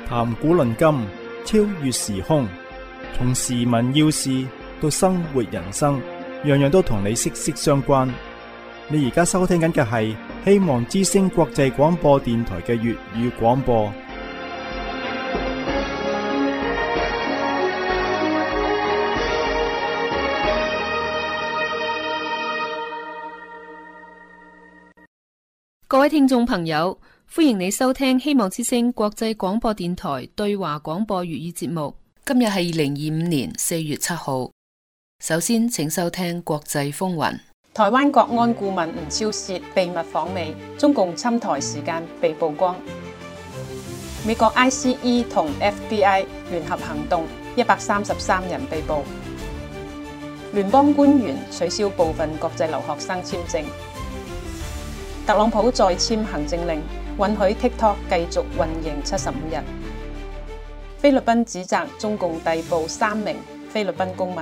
談古論今，超越時空，從時聞要事到生活人生，樣樣都同你息息相關。你而家收聽緊嘅係希望之聲國際廣播電台嘅粵語廣播。 各位聽眾朋友，歡迎你收聽希望之聲國際廣播電台對話廣播粵語節目。今日係2025年4月7號。首先，請收聽國際風雲。 台灣國安顧問吳釗燮秘密訪美，中共侵台時間被曝光。美國 ICE 同 FBI 聯合行動，133人被捕。聯邦官員取消部分國際留學生簽證。特朗普再簽行政令，允許 TikTok 繼續運營75日。菲律賓指責中共逮捕3名菲律賓公民。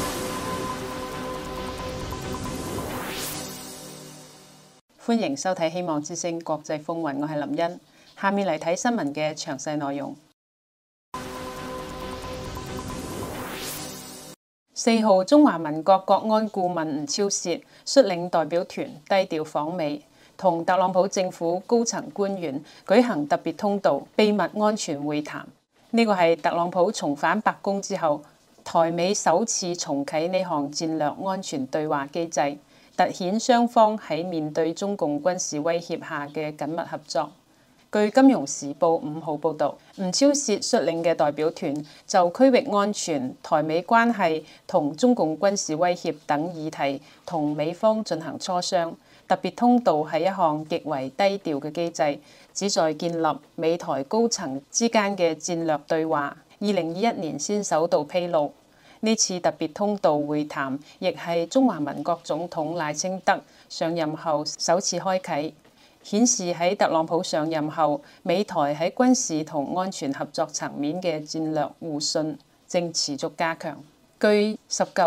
歡迎收睇《希望之聲國際風雲》，我係林茵。下面嚟睇新聞嘅詳細內容。4號，中華民國國安顧問吳釗燮率領代表團低調訪美，同特朗普政府高層官員舉行特別通道秘密安全會談。呢個係特朗普重返白宮之後，台美首次重啟呢項戰略安全對話機制，凸顯雙方喺面對中共軍事威脅下嘅緊密合作。據《金融時報》5號報導，吳釗燮率領嘅代表團就區域安全、台美關係同中共軍事威脅等議題同美方進行磋商。特別通道係一項極為低調嘅機制，旨在建立美台高層之間嘅戰略對話。2021年先首度披露。呢次特別通道會談亦係中華民國總統賴清德上任後首次開啓，顯示喺特朗普上任後，美台喺軍事同安全合作層面嘅戰略互信正持續加強。據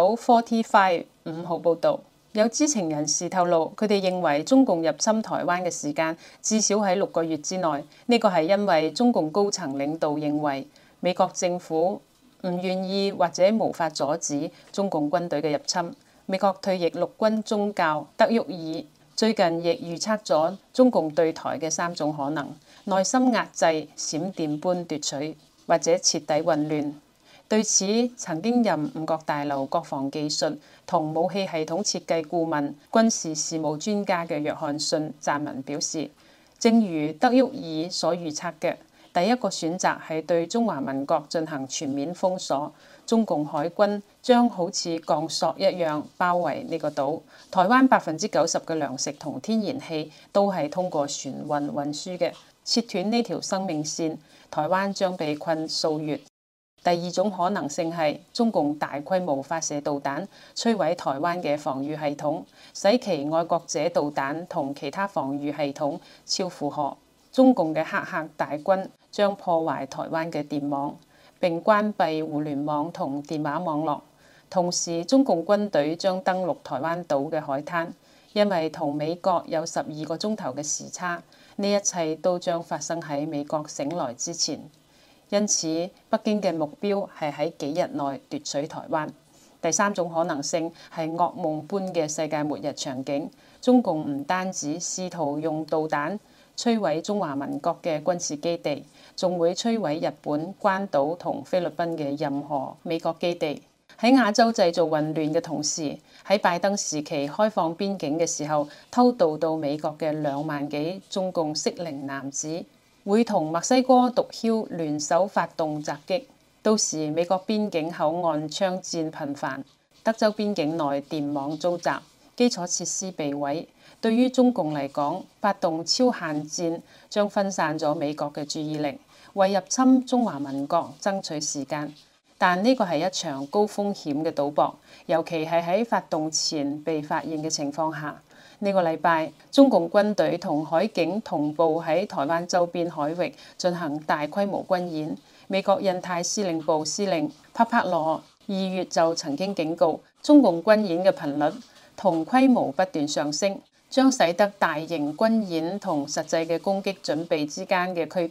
1945 5號報導，有知情人士透露，佢哋認為中共入侵台灣嘅時間至少喺6個月之內。呢個係因為中共高層領導認為美國政府唔願意或者無法阻止中共軍隊嘅入侵。美國退役陸軍中校德沃爾最近亦預測咗中共對台嘅3種可能：內心壓制、閃電般奪取，或者徹底混亂。對此，曾經任五角大樓國防技術同武器系統設計顧問、軍事事務專家嘅約翰遜撰文表示，正如德沃爾所預測嘅，第一個選擇係對中華民國進行全面封鎖，中共海軍將好似鋼索一樣包圍呢個島。台灣90%嘅糧食同天然氣都係通過船運運輸嘅，切斷呢條生命線，台灣將被困數月。第二種可能性係中共大規模發射導彈，摧毀台灣嘅防禦系統，使其愛國者導彈同其他防禦系統超負荷。中共嘅黑客大軍將破壞台灣嘅電網，並關閉互聯網同電話網絡。同時，中共軍隊將登陸台灣島嘅海灘，因為同美國有12個鐘頭嘅時差，呢一切都將發生喺美國醒來之前。因此，北京嘅目標係喺幾日內奪取台灣。第三種可能性係噩夢般嘅世界末日場景。中共唔單止試圖用導彈摧毀中華民國嘅軍事基地，仲會摧毀日本、關島同菲律賓嘅任何美國基地。喺亞洲製造混亂嘅同時，喺拜登時期開放邊境嘅時候，偷渡到美國嘅2萬幾中共適齡男子會同墨西哥毒梟聯手發動襲擊，到時美國邊境口岸槍戰頻繁，德州邊境內電網遭襲，基礎設施被毀。對於中共嚟講，發動超限戰將分散咗美國嘅注意力，為入侵中華民國爭取時間。但呢個係一場高風險嘅賭博，尤其係喺發動前被發現嘅情況下。呢個禮拜，中共軍隊同海警同步喺台灣周邊海域進行大規模軍演。美國印太司令部司令帕帕羅2月就曾經警告，中共軍演嘅頻率同規模不斷上升，將使得大型軍演同實際嘅攻擊準備之間嘅區別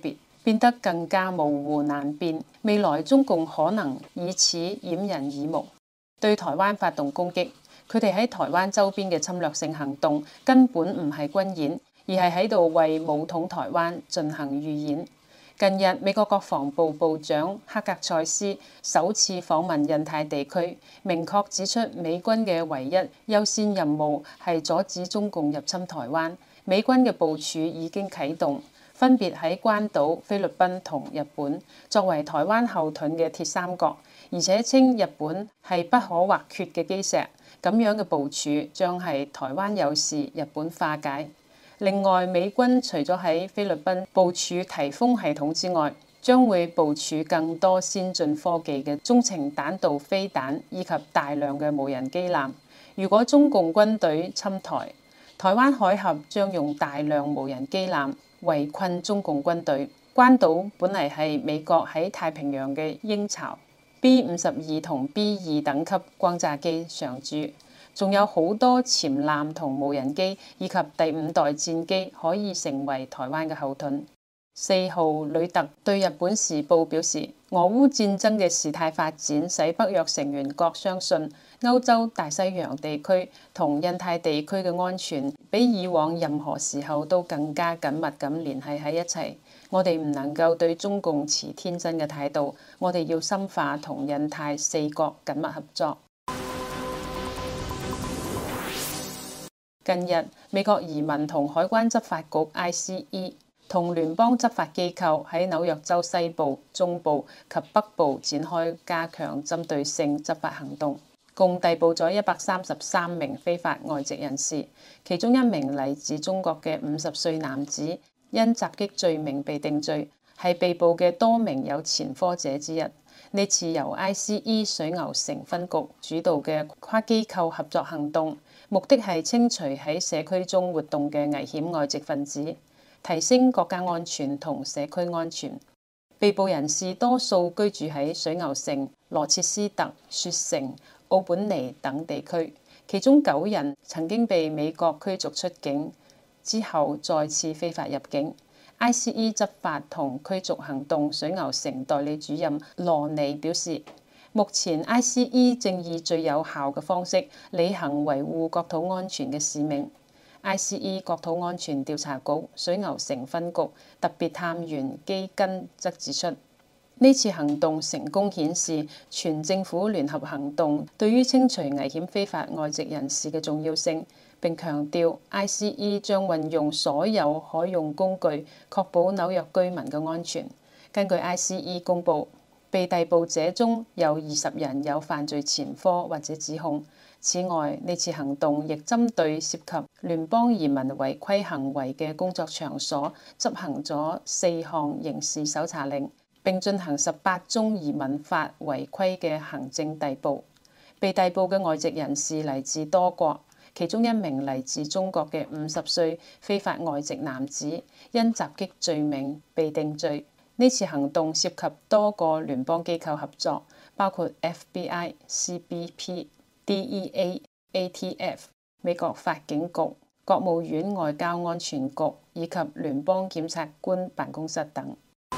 變得更加模糊難辨。未來中共可能以此掩人耳目，對台灣發動攻擊。佢哋喺台灣周邊嘅侵略性行動根本唔係軍演，而係喺度為武統台灣進行預演。近日，美國國防部部長克格塞斯首次訪問印太地區，明確指出美軍嘅唯一優先任務係阻止中共入侵台灣。美軍嘅部署已經啟動，分別喺關島、菲律賓同日本，作為台灣後盾嘅鐵三角，而且稱日本係不可或缺嘅基石。咁樣嘅部署將係台灣有事，日本化解。另外，美軍除咗喺菲律賓部署颱風系統之外，將會部署更多先進科技嘅中程彈道飛彈，以及大量嘅無人機艦。如果中共軍隊侵台，台灣海峽將用大量無人機艦圍困中共軍隊。關島本嚟係美國喺太平洋嘅鷹巢。B-52同 B-2等級轟炸機常駐，仲有好多潛艦同無人機，以及第5代戰機可以成為台灣嘅後盾。4號呂特對日本時報表示，俄烏戰爭嘅事態發展使北約成員國相信歐洲大西洋地區同印太地區嘅安全比以往任何時候都更加緊密咁聯繫喺一齊。我哋唔能夠對中共持天真嘅態度，我哋要深化同印太4國緊密合作。近日，美國移民同海關執法局 ICE 同聯邦執法機構喺紐約州西部、中部及北部展開加強針對性執法行動，共逮捕咗133名非法外籍人士，其中1名嚟自中國嘅50歲男子，因襲擊罪名被定罪，係被捕嘅多名有前科者之一。呢次由 ICE 水牛城分局主導嘅跨機構合作行動，目的係清除喺社區中活動嘅危險外籍分子，提升國家安全同社區安全。被捕人士多數居住喺水牛城、羅切斯特、雪城、奧本尼等地區，其中9人曾經被美國驅逐出境，之後再次非法入境。ICE 執法同驅逐行動水牛城代理主任羅尼表示，目前 ICE 正以最有效嘅方式履行維護國土安全嘅使命。ICE 國土安全調查局水牛城分局特別探員基根則指出，呢次行動成功顯示全政府聯合行動對於清除危險非法外籍人士嘅重要性。並強調 ICE 將運用所有可用工具，確保紐約居民嘅安全。根據 ICE 公佈，被逮捕者中有20人有犯罪前科或者指控。此外，呢次行動亦針對涉及聯邦移民違規行為嘅工作場所，執行咗4項刑事搜查令，並進行18宗移民法違規嘅行政逮捕。被逮捕嘅外籍人士嚟自多國。其中1名嚟自中國嘅50歲非法外籍男子，因襲擊罪名被定罪。呢次行動涉及多個聯邦機構合作，包括 FBI、CBP、DEA、ATF、美國法警局、國務院外交安全局以及聯邦檢察官辦公室等。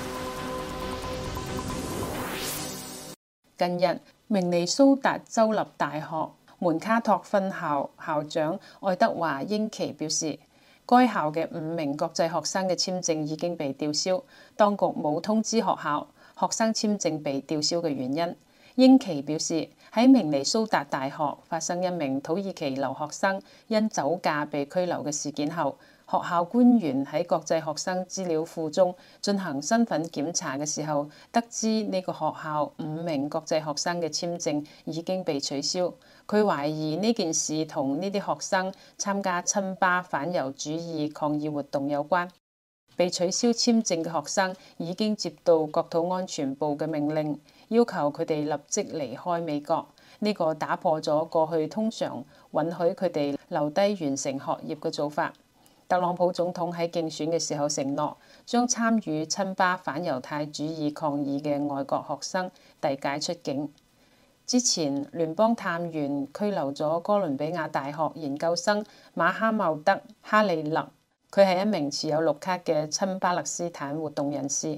近日，明尼蘇達州立大學門卡托分校校長愛德華英奇表示，該校嘅5名國際學生嘅簽證已經被吊銷，當局冇通知學校學生簽證被吊銷嘅原因。英奇表示，喺明尼蘇達大學發生1名土耳其留學生因酒駕被拘留嘅事件後，學校官員喺國際學生資料庫中進行身份檢查嘅時候，得知呢個學校5名國際學生嘅簽證已經被取消。佢懷疑呢件事同呢啲學生參加親巴反猶主義抗議活動有關。被取消簽證嘅學生已經接到國土安全部嘅命令，要求佢哋立即離開美國。呢個打破咗過去通常允許佢哋留低完成學業嘅做法。特朗普總統喺競選嘅時候承諾，將參與親巴反猶太主義抗議嘅外國學生遞解出境。之前，聯邦探員拘留咗哥倫比亞大學研究生馬哈茂德·哈利勒，佢係1名持有綠卡嘅親巴勒斯坦活動人士。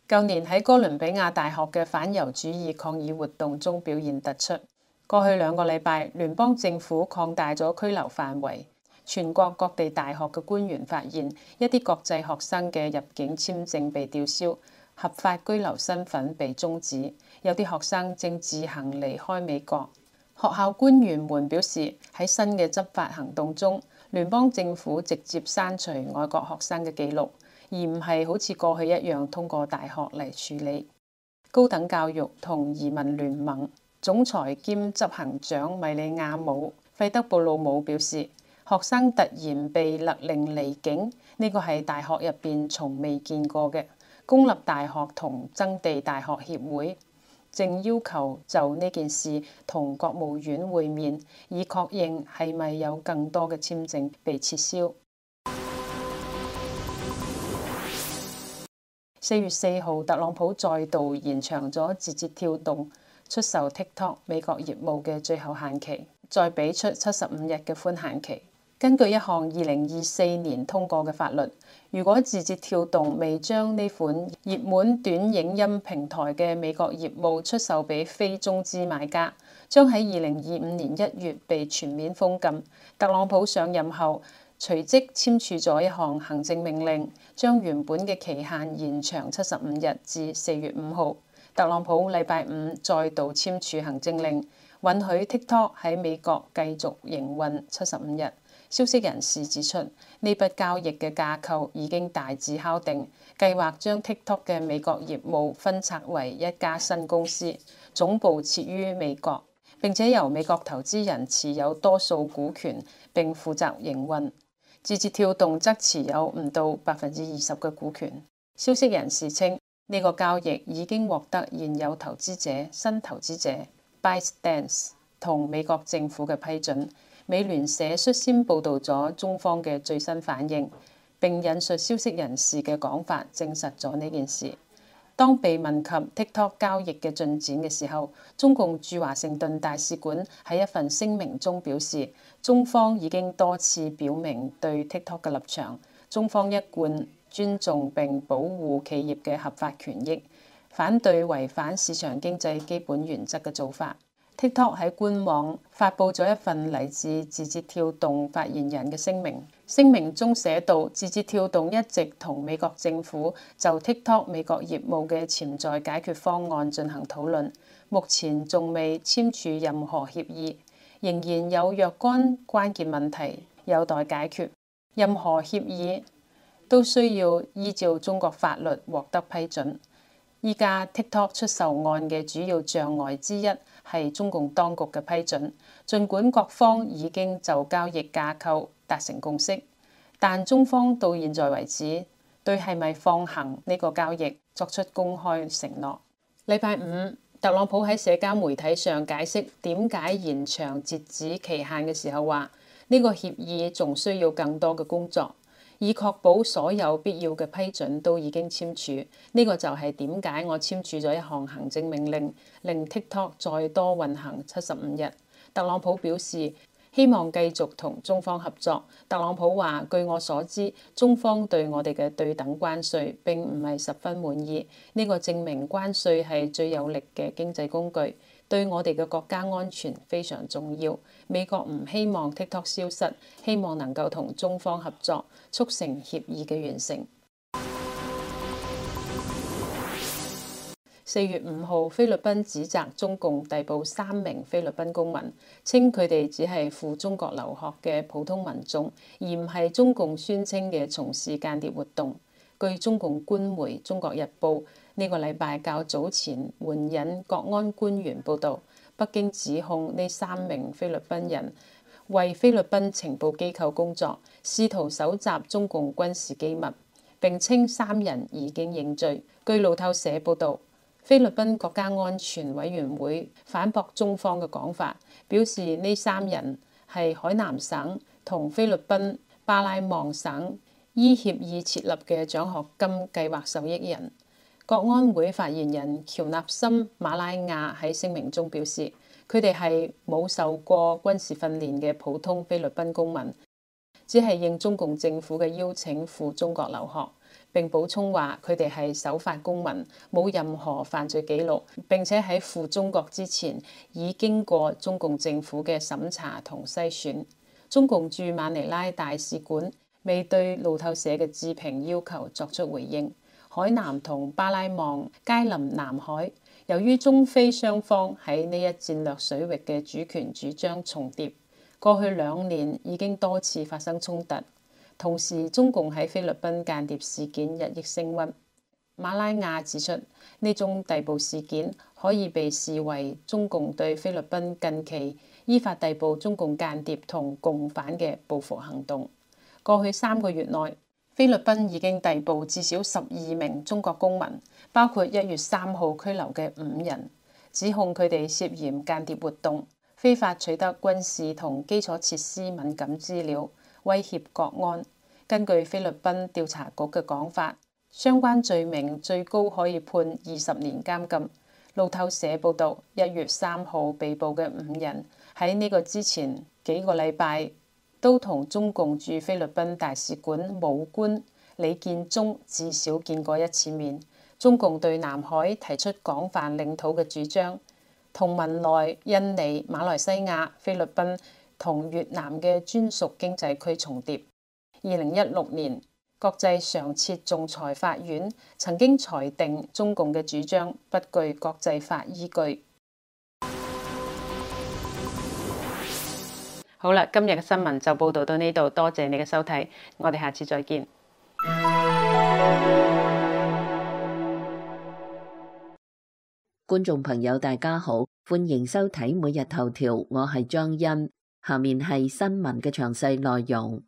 舊年喺哥倫比亞大學嘅反猶主義抗議活動中表現突出。過去2個禮拜，聯邦政府擴大咗拘留範圍。全國各地大學嘅官員發現，一啲國際學生嘅入境簽證被吊銷，合法居留身份被終止。有啲學生正自行離開美國。學校官員們表示，喺新嘅執法行動中，聯邦政府直接刪除外國學生嘅記錄，而唔係好似過去一樣通過大學嚟處理。高等教育同移民聯盟總裁兼執行長米利亞姆·費德布魯姆表示，學生突然被勒令離境，呢個係大學入邊從未見過嘅。公立大學同增地大學協會正要求就呢件事同國務院會面，以確認係咪有更多嘅簽證被撤銷。4月4號，特朗普再度延長咗字節跳動出售 TikTok 美國業務嘅最後限期，再俾出75日嘅寬限期。根據一項2024年通過嘅法律，如果字節跳動未將呢款熱門短影音平台嘅美國業務出售俾非中資買家，將喺2025年1月被全面封禁。特朗普上任後隨即簽署咗一項行政命令，將原本嘅期限延長75日至4月5號。特朗普禮拜五再度簽署行政令，允許 TikTok 喺美國繼續營運75日。消息人士指出，呢筆交易嘅架構已經大致敲定，計劃將 TikTok 嘅美國業務分拆為一家新公司，總部設於美國，並且由美國投資人持有多數股權並負責營運。字節跳動則持有唔到20%嘅股權。消息人士稱，呢個交易已經獲得現有投資者、新投資者 ByteDance 同美國政府嘅批准。美聯社率先報導咗中方嘅最新反應，並引述消息人士嘅講法，證實咗呢件事。當被問及 TikTok 交易嘅進展嘅時候，中共駐華盛頓大使館喺一份聲明中表示，中方已經多次表明對 TikTok 嘅立場，中方一貫尊重並保護企業嘅合法權益，反對違反市場經濟基本原則嘅做法。TikTok 喺官網發布咗一份嚟自字節跳動發言人嘅聲明，聲明中寫道，字節跳動一直同美國政府就 TikTok 美國業務嘅潛在解決方案進行討論，目前仲未簽署任何協議，仍然有若干關鍵問題有待解決，任何協議都需要依照中國法律獲得批准。依家 TikTok 出售案嘅主要障礙之一係中共當局嘅批准，儘管各方已經就交易架構達成共識，但中方到現在為止對係咪放行呢個交易作出公開承諾。禮拜五，特朗普喺社交媒體上解釋點解延長截止期限嘅時候話，呢個協議仲需要更多嘅工作，以確保所有必要嘅批准都已經簽署。呢個就係點解我簽署咗一項行政命令，令 TikTok 再多運行75日。特朗普表示希望繼續同中方合作。特朗普話：據我所知，中方對我哋嘅對等關稅並唔係十分滿意。呢個證明關稅係最有力嘅經濟工具，對我哋嘅國家安全非常重要。美國唔希望 TikTok 消失，希望能夠同中方合作，促成協議嘅完成。4月5號，菲律賓指責中共逮捕3名菲律賓公民，稱佢哋只係赴中國留學嘅普通民眾，而唔係中共宣稱嘅從事間諜活動。據中共官媒《中國日報》呢個禮拜較早前援引國安官員報導，北京指控呢3名菲律賓人為菲律賓情報機構工作，試圖搜集中共軍事機密，並稱3人已經認罪。據路透社報導，菲律賓國家安全委員會反駁中方嘅講法，表示呢3人係海南省同菲律賓巴拉望省依協議設立嘅獎學金計劃受益人。國安會發言人喬納森馬拉亞喺聲明中表示，佢哋係冇受過軍事訓練嘅普通菲律賓公民，只係應中共政府嘅邀請赴中國留學。 並補充話佢哋係守法公民，冇任何犯罪記錄，並且喺赴中國之前已經過中共政府嘅審查同篩選。中共駐馬尼拉大使館未對路透社嘅置評要求作出回應。海南同巴拉望皆臨南海，由於中菲雙方喺呢一戰略水域嘅主權主張重疊，過去2年已經多次發生衝突。同時，中共喺菲律賓間諜事件日益升溫。馬拉亞指出，呢宗逮捕事件可以被視為中共對菲律賓近期依法逮捕中共間諜同共犯嘅報復行動。過去3個月內，菲律賓已經逮捕至少12名中國公民，包括1月3號拘留嘅5人，指控佢哋涉嫌間諜活動、非法取得軍事同基礎設施敏感資料、威脅國安。根據菲律賓調查局嘅講法，相關罪名最高可以判20年監禁。路透社報道，1月3號被捕嘅5人喺呢個之前幾個禮拜都同中共駐菲律賓大使館武官李建忠至少見過1次面。中共對南海提出廣泛領土嘅主張，同文萊、印尼、馬來西亞、菲律賓同越南嘅專屬經濟區重疊。2016年，國際常設仲裁法院曾經裁定中共嘅主張不具國際法依據。好啦，今日嘅新聞就報道到呢度，多謝你嘅收睇，我哋下次再見。 觀眾朋友大家好，歡迎收睇每日頭條，我係張欣，下面係新聞嘅詳細內容。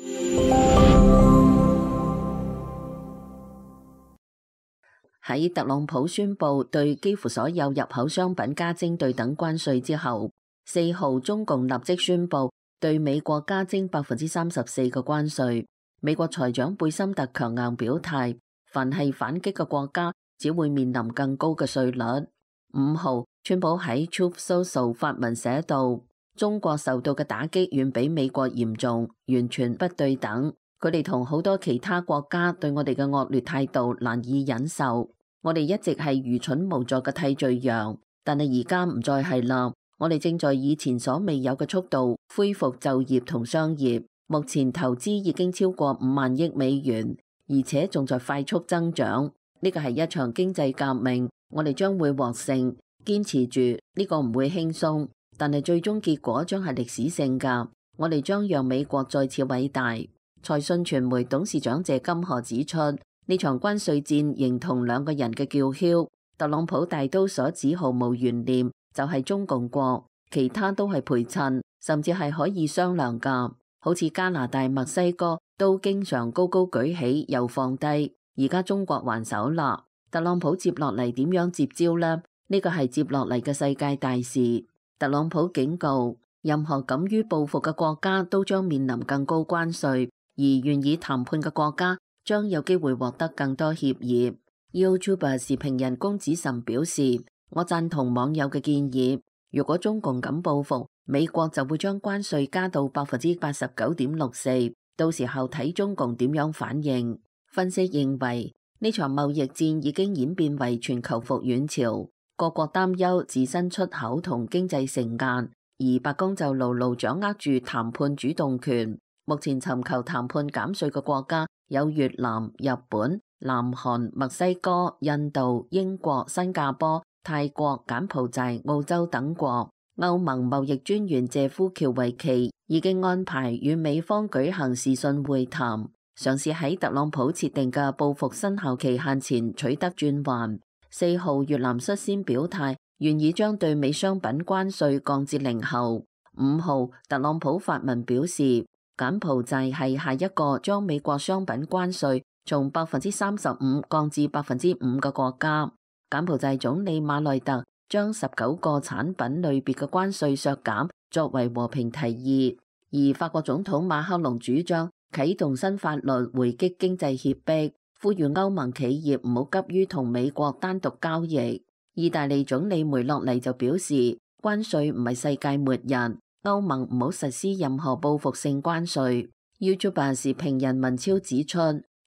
喺特朗普宣布對幾乎所有入口商品加徵對等關稅之後，4號中共立即宣布對美國加徵34%嘅關稅。美國財長貝森特強硬表態，凡係反擊嘅國家只會面臨更高嘅稅率。5號，川普喺 Truth Social 發文寫道，中國受到嘅打擊遠比美國嚴重，完全不對等。佢哋同好多其他國家對我哋嘅惡劣態度難以忍受。我哋一直係愚蠢無助嘅替罪羊，但係而家唔再係啦。我哋正在以前所未有嘅速度恢復就業同商業。目前投資已經超過5萬億美元，而且仲在快速增長。呢個係一場經濟革命，我哋將會獲勝。堅持住，呢個唔會輕鬆，但係最終結果將係歷史性㗎。我哋將讓美國再次偉大。財訊傳媒董事長謝金河指出，呢場關稅戰形同2個人嘅叫囂。特朗普大刀所指毫無懸念，就係中共國，其他都係陪襯，甚至係可以商量㗎。好似加拿大、墨西哥都經常高高舉起又放低，而家中國還手啦。特朗普接落嚟點樣接招呢？呢個係接落嚟嘅世界大事。特朗普警告，任何敢於報復嘅國家都將面臨更高關稅。而願意談判嘅國家將有機會獲得更多協議。YouTuber 視頻人公子岑表示，我贊同網友嘅建議，如果中共敢報復，美國就會將關稅加到 89.64%， 到時候睇中共點樣反應。分析認為，呢場貿易戰已經演變為全球復原潮，各國擔憂自身出口同經濟承壓，而白宮就牢牢掌握住談判主動權。目前尋求談判減稅嘅國家有越南、日本、南韓、墨西哥、印度、英國、新加坡、泰國、柬埔寨、澳洲等國。歐盟貿易專員謝夫喬維奇已經安排與美方舉行視訊會談，嘗試喺特朗普設定嘅報復生效期限前取得轉圜。4號，越南率先表態，願意將對美商品關稅降至0後。5號，特朗普發文表示，柬埔寨係下一個將美國商品關稅從 35% 降至 5% 嘅國家。柬埔寨總理馬內特將19個產品類別嘅關稅削減作為和平提議，而法國總統馬克龍主張啟動新法律回擊經濟脅迫，呼籲歐盟企業唔好急於同美國單獨交易。意大利總理梅洛尼就表示，關稅唔係世界末日。歐盟唔好實施任何報復性關稅。YouTuber 視頻人文超指出，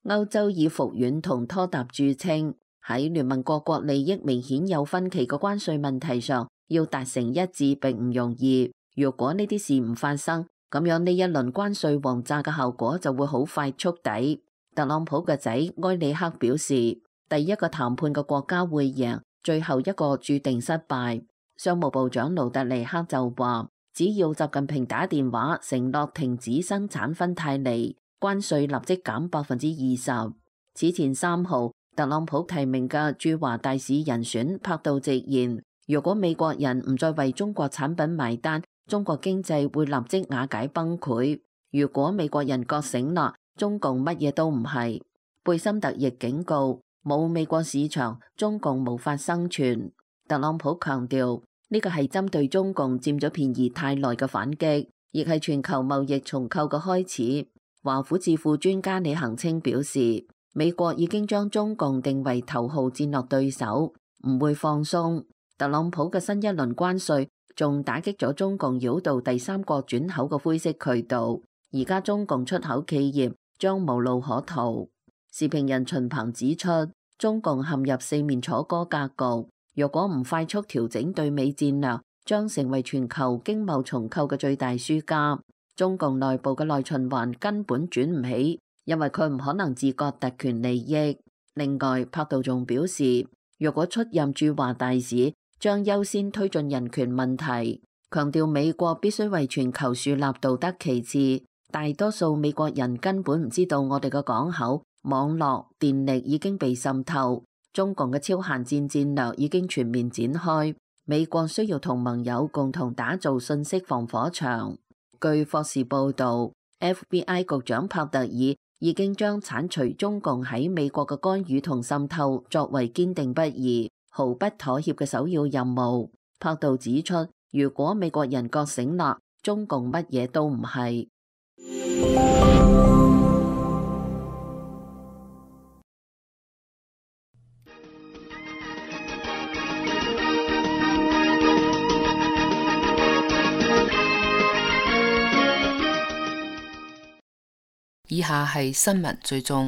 歐洲以復遠同拖沓著稱，喺聯盟各國利益明顯有分歧嘅關稅問題上，要達成一致並唔容易。如果呢啲事唔發生，咁樣呢一輪關稅王炸嘅效果就會好快觸底。特朗普嘅仔埃里克表示，第一個談判嘅國家會贏，最後一個注定失敗。商務部長盧特尼克就話，只要習近平打電話承諾停止生產芬太尼，關稅立即減20%。此前3號，特朗普提名嘅駐華大使人選柏杜直言，如果美國人唔再為中國產品買單，中國經濟會立即瓦解崩潰。如果美國人覺醒啦，中共乜嘢都唔係。貝森特亦警告，冇美國市場，中共無法生存。特朗普強調，呢個係針對中共佔咗便宜太耐嘅反擊，亦係全球貿易重構嘅開始。華府智庫專家李恒清表示，美國已經將中共定為頭號戰略對手，唔會放鬆。特朗普嘅新一輪關稅仲打擊咗中共繞道第三國轉口嘅灰色渠道，而家中共出口企業將無路可逃。時評人秦鵬指出，中共陷入四面楚歌格局，若果唔快速調整對美戰略，將成為全球經貿重構嘅最大輸家。中共內部嘅內循環根本轉唔起，因為佢唔可能自覺特權利益。另外，柏杜仲表示，若果出任駐華大使，將優先推進人權問題，強調美國必須為全球樹立道德旗幟。大多數美國人根本唔知道我哋嘅港口、網絡、電力已經被滲透，中共嘅超限戰戰略已經全面展開。美國需要同盟友共同打造信息防火牆。據霍士報道， FBI 局長帕特爾已經將剷除中共喺美國嘅干預同滲透作為堅定不移、毫不妥協嘅首要任務。帕杜指出，如果美國人覺醒啦，中共乜嘢都唔係。 以下係新聞追蹤，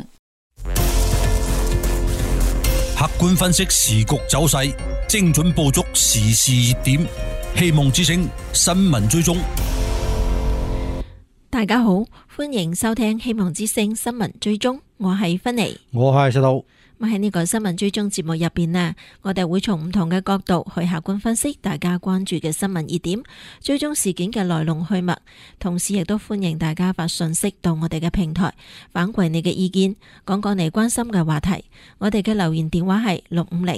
客觀分析時局走勢，精準捕捉時事熱點。希望之聲新聞追蹤。 大家好，歡迎收聽希望之聲新聞追蹤，我係芬妮， 我係石頭。 咁喺呢個新聞追蹤節目入邊呢，我哋會從唔同嘅角度去客觀分析大家關注嘅新聞熱點，追蹤事件嘅來龍去脈，同時亦都歡迎大家發信息到我哋嘅平台，反饋你嘅意見，講講你關心嘅話題。我哋嘅留言電話係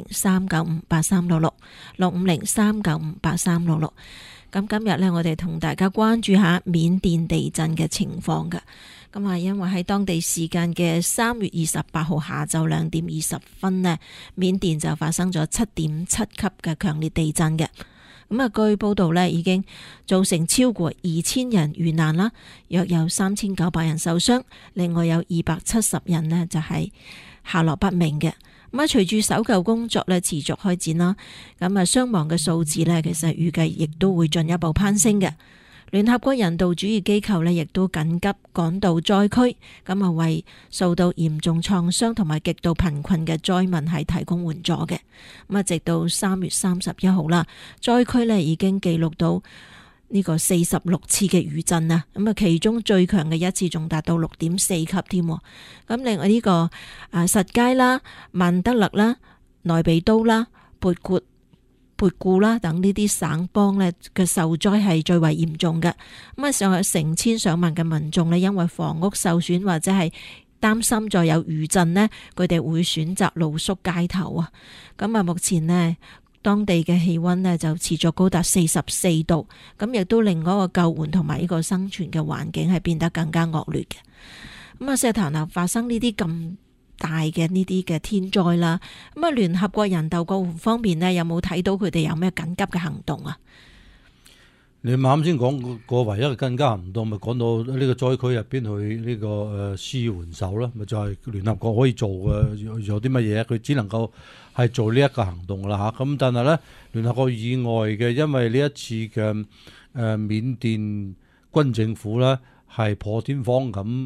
650-395-8366，650-395-8366。咁今日呢，我哋同大家關注下緬甸地震嘅情況㗎。咁啊，因為喺當地時間嘅3月28號下晝2點20分呢，緬甸就發生咗7.7級嘅強烈地震嘅。咁啊，據報道呢，已經造成超過2000人遇難啦，約有3900人受傷，另外有270人呢就係下落不明嘅。咁啊，隨住搜救工作呢持續開展啦，咁啊，傷亡嘅數字呢其實預計亦都會進一步攀升嘅。聯合國人道主義機構呢亦都緊急趕到災區，咁啊，為受到嚴重創傷同埋極度貧困嘅災民係提供援助嘅。咁啊，直到3月31號啦，災區呢已經記錄到呢個46次嘅餘震啊，咁啊，其中最強嘅一次仲達到6.4級添。咁另外呢個實皆啦、曼德勒啦、內比都啦、勃固啦等呢啲省邦呢嘅受災係最為嚴重嘅。咁啊，上有成千上萬嘅民眾呢，因為房屋受損或者係擔心再有餘震呢，佢哋會選擇露宿街頭啊。咁啊，目前呢，當地嘅氣溫呢就持續高達44度，咁亦都令嗰個救援同埋呢個生存嘅環境係變得更加惡劣嘅。咁啊，石頭嗱發生呢啲咁大嘅呢啲嘅天災啦，咁啊，聯合國人道救援方面呢，有冇睇到佢哋有咩緊急嘅行動啊？ 你啱先講過唯一嘅緊急行動，咪講到呢個災區入邊去呢個施援手啦，咪就係聯合國可以做嘅有啲乜嘢？佢只能夠係做呢一個行動啦嚇。咁但係咧，聯合國以外嘅，因為呢一次嘅緬甸軍政府咧係破天荒咁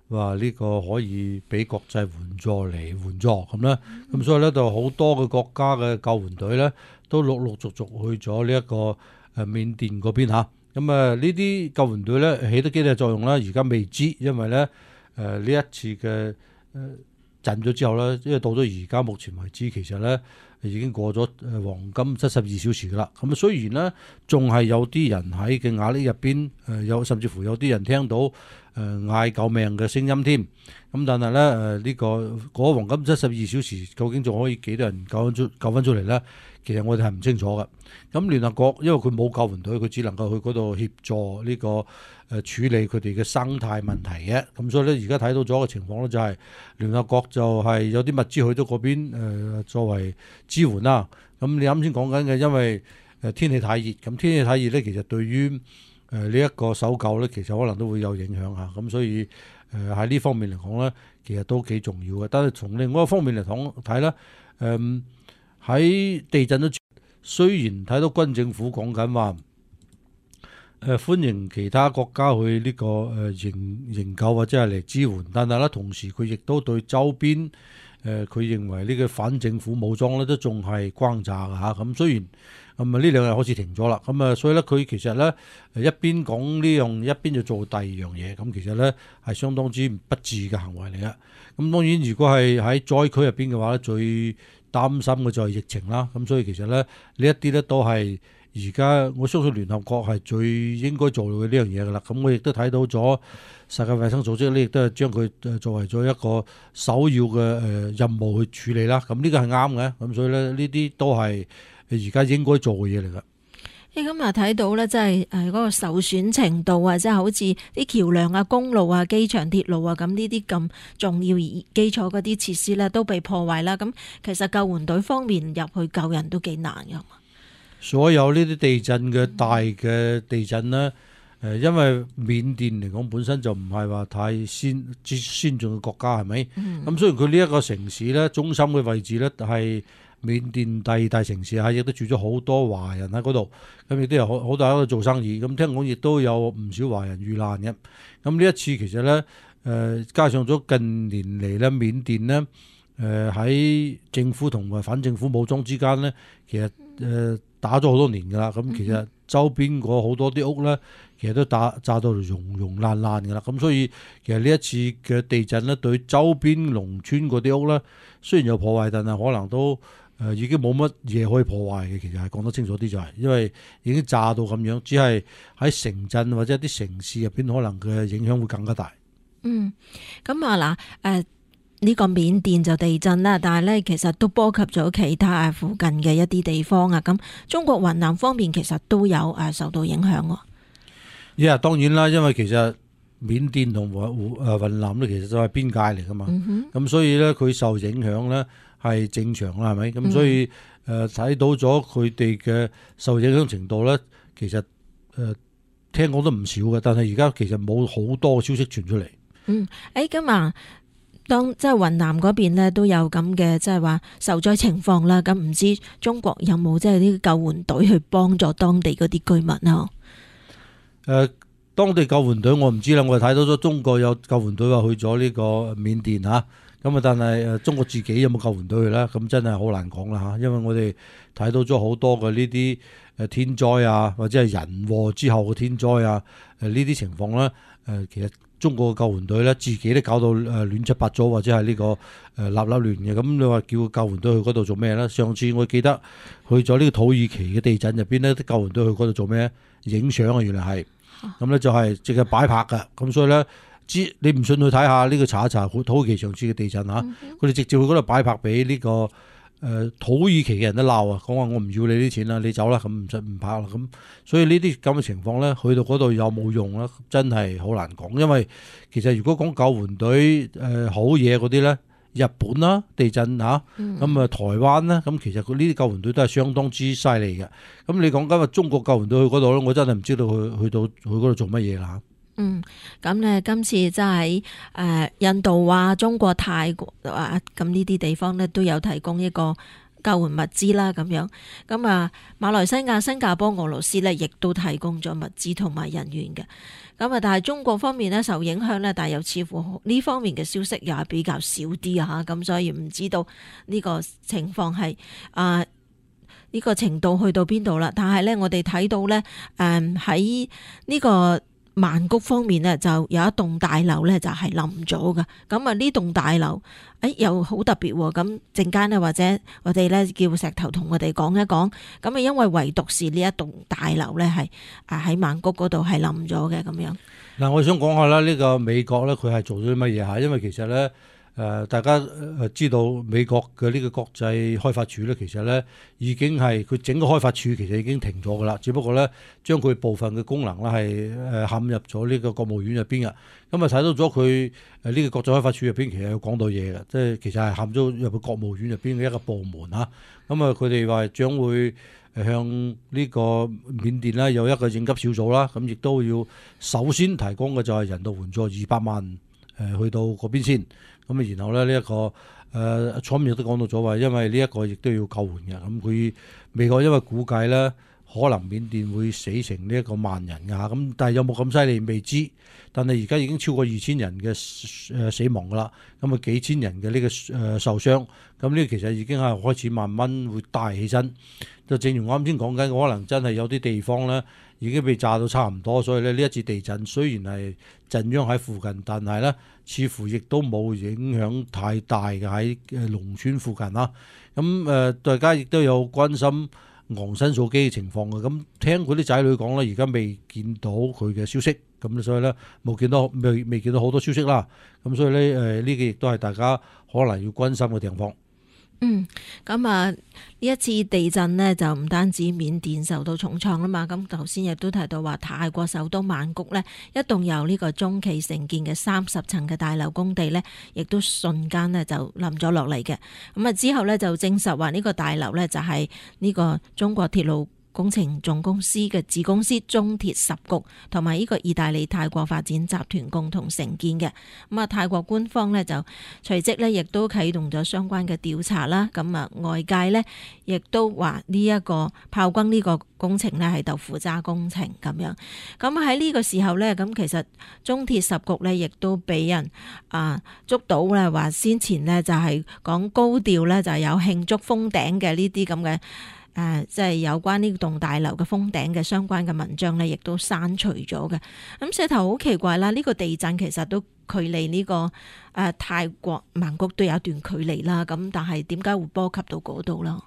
話呢個可以俾國際援助嚟援助咁啦。咁所以咧就好多嘅國家嘅救援隊咧都陸陸續續去咗呢一個緬甸嗰邊嚇。咁呢啲救援隊咧起得幾大作用咧，而家未知，因為咧呢一次嘅震咗之後咧，因為到咗而家目前為止，其實咧已經過咗黃金72小時噶啦。咁雖然咧仲係有啲人喺嘅瓦礫入邊，甚至乎有啲人聽到嗌救命嘅聲音添。咁但係咧呢個嗰黃金72小時究竟仲可以幾多人救翻出嚟咧？其實我哋係唔清楚嘅。咁聯合國因為佢冇救援隊，佢只能夠去嗰度協助呢個處理佢哋嘅生態問題嘅。咁所以咧而家睇到咗嘅情況咧就係聯合國就係有啲物資去到嗰邊作為支援啦。咁你啱先講緊嘅，因為天氣太熱，咁天氣太熱咧，其實對於呢一個搜救咧，其實可能都會有影響嚇。咁所以喺呢方面嚟講咧，其實都幾重要嘅。但係從另外一方面嚟睇咧，喺地震都雖然睇到軍政府講緊話歡迎其他國家去呢個營救或者係嚟支援，但係咧同時佢亦都對周邊佢認為呢個反政府武裝咧都仲係轟炸嘅嚇。咁雖然呢兩日開始停咗啦，咁所以咧佢其實咧一邊講呢樣，一邊就做第二樣嘢，咁其實咧係相當之不智嘅行為嚟嘅。咁當然如果係喺災區入邊嘅話咧，最擔心嘅就係疫情啦。咁所以其實咧呢一啲咧都係而家我相信聯合國係最應該做嘅呢樣嘢噶啦。咁我亦都睇到咗世界衛生組織呢亦都係將佢作為咗一個首要嘅任務去處理啦。咁呢個係啱嘅。咁所以咧呢啲都係而家應該做嘅嘢嚟噶。 今日睇到咧，即係嗰個受損程度啊，即係好似啲橋梁啊、公路啊、機場、鐵路啊，咁呢啲咁重要基礎嗰啲設施咧都被破壞啦。咁其實救援隊方面入去救人都幾難噶。 所有呢啲地震嘅大嘅地震咧，因為緬甸嚟講本身就唔係話太先進嘅國家，係咪？咁雖然佢呢一個城市咧，中心嘅位置咧係緬甸第二大城市嚇，亦都住咗好多華人喺嗰度，咁亦都有好多人喺度做生意。咁聽講亦都有唔少華人遇難嘅。咁呢一次其實咧，加上咗近年嚟咧，緬甸咧，喺政府同埋反政府武裝之間咧，其實打咗好多年㗎啦。咁其實周邊嗰好多啲屋咧，其實都炸到溶爛㗎啦。咁所以其實呢一次嘅地震咧，對周邊農村嗰啲屋咧，雖然有破壞，但係可能都已經冇乜嘢可以破壞嘅。其實係講得清楚啲就係，因為已經炸到咁樣，只係喺城鎮或者啲城市入邊可能嘅影響會更加大。 咁啊嗱，呢個緬甸就地震啦，但係咧其實都波及咗其他附近嘅一啲地方啊。咁中國雲南方面其實都有受到影響喎。 當然啦，因為其實緬甸同雲南咧其實都係邊界嚟噶嘛。咁所以咧佢受影響咧係正常啦，係咪？咁所以睇到咗佢哋嘅受影響程度咧，其實聽講都唔少嘅，但係而家其實冇好多消息傳出嚟。 咁啊，當即係雲南嗰邊咧都有咁嘅即係話受災情況啦。咁唔知中國有冇即係啲救援隊去幫助當地嗰啲居民啊？ 當地救援隊我唔知啦，我哋睇到咗中國有救援隊話去咗呢個緬甸嚇。咁但係中國自己有冇救援隊去咧？咁真係好難講啦嚇，因為我哋睇到咗好多嘅呢啲天災啊，或者係人禍之後嘅天災啊，呢啲情況咧，其實中國嘅救援隊咧自己都搞到亂七八糟，或者係呢個立亂嘅。咁你話叫救援隊去嗰度做咩咧？上次我記得去咗呢個土耳其嘅地震入邊咧，啲救援隊去嗰度做咩？影相啊，原來係咁咧，就係淨係擺拍㗎。咁所以咧，你唔信去睇下呢個查一查土耳其上次嘅地震嚇，佢哋直接去嗰度擺拍俾呢個土耳其嘅人都鬧啊，講話我唔要你啲錢啦，你走啦，咁唔拍啦。咁所以呢啲咁嘅情況咧，去到嗰度有冇用咧？真係好難講。因為其實如果講救援隊好嘢嗰啲咧，日本啦地震嚇，咁台灣咧，咁其實佢呢啲救援隊都係相當之犀利嘅。咁你講今日中國救援隊去嗰度咧，我真係唔知道去嗰度做乜嘢啦。 咁咧今次即係印度啊、中國、泰國啊，咁呢啲地方咧都有提供一個救援物資啦咁樣。咁啊，馬來西亞、新加坡、俄羅斯呢，亦都提供咗物資同埋人員嘅。咁啊，但係中國方面呢，受影響呢，但係又似乎呢方面嘅消息又係比較少啲啊，咁所以唔知道呢個情況係呢個程度去到邊度啦。但係呢，我哋睇到呢，喺呢個曼谷方面呢，就有一棟大樓呢，就係冧咗噶。咁啊，呢棟大樓又好特別喎。咁陣間呢，或者我哋呢叫石頭同我哋講一講。咁啊，因為唯獨是呢一棟大樓呢，係喺曼谷嗰度係冧咗嘅咁樣。 嗱，我想講下啦，呢個美國咧，佢係做咗啲乜嘢嚇？因為其實咧，大家知道美國嘅呢個國際開發署咧，其實咧已經係佢整個開發署其實已經停咗噶啦，只不過咧將佢部分嘅功能咧係嵌入咗呢個國務院入邊嘅。咁啊睇到咗佢呢個國際開發署入邊其實有講到嘢嘅，即係其實係嵌咗入去國務院入邊嘅一個部門嚇。咁啊佢哋話將會向呢個緬甸咧有一個應急小組啦，咁亦都要首先提供嘅就係人道援助200萬去到嗰邊先，咁啊然後咧呢一個蔡明亦都講到咗話，因為呢一個亦都要救援嘅，咁佢美國因為估計咧可能緬甸會死成呢一個1萬人㗎嚇，咁但係有冇咁犀利未知，但係而家已經超過2000人嘅死亡㗎啦，咁啊幾千人嘅呢個受傷，咁呢其實已經係開始慢慢會帶起身。就正如我啱先講緊，可能真係有啲地方咧已經被炸到差唔多，所以咧呢一次地震雖然係震央喺附近，但係咧似乎亦都冇影響太大嘅喺農村附近啦。咁大家亦都有關心昂山素姬嘅情況嘅，咁聽佢啲仔女講咧，而家未見到佢嘅消息，咁所以咧未見到好多消息啦。咁所以咧呢個亦都係大家可能要關心嘅地方。 咁啊，呢一次地震呢，就唔單止緬甸受到重創啦嘛，咁頭先亦都提到話泰國首都曼谷呢，一棟由呢個中期承建嘅30層嘅大樓工地呢，亦都瞬間呢就冧咗落嚟嘅。咁啊之後呢，就證實話呢個大樓呢，就係呢個中國鐵路工程總公司嘅子公司中鐵十局同埋呢個意大利泰國發展集團共同承建嘅。咁啊，泰國官方呢就隨即呢亦都啟動咗相關嘅調查啦。咁啊，外界呢亦都話呢一個炮轟呢個工程呢係豆腐渣工程咁樣。咁喺呢個時候呢，咁其實中鐵十局呢亦都俾人捉到咧，話先前呢就係講高調呢就有慶祝封頂嘅呢啲咁嘅。即係有關呢棟大樓嘅封頂嘅相關嘅文章呢，亦都刪除咗嘅。咁石頭好奇怪啦，呢個地震其實都距離呢個泰國曼谷都有一段距離啦。咁但係點解會波及到嗰度啦？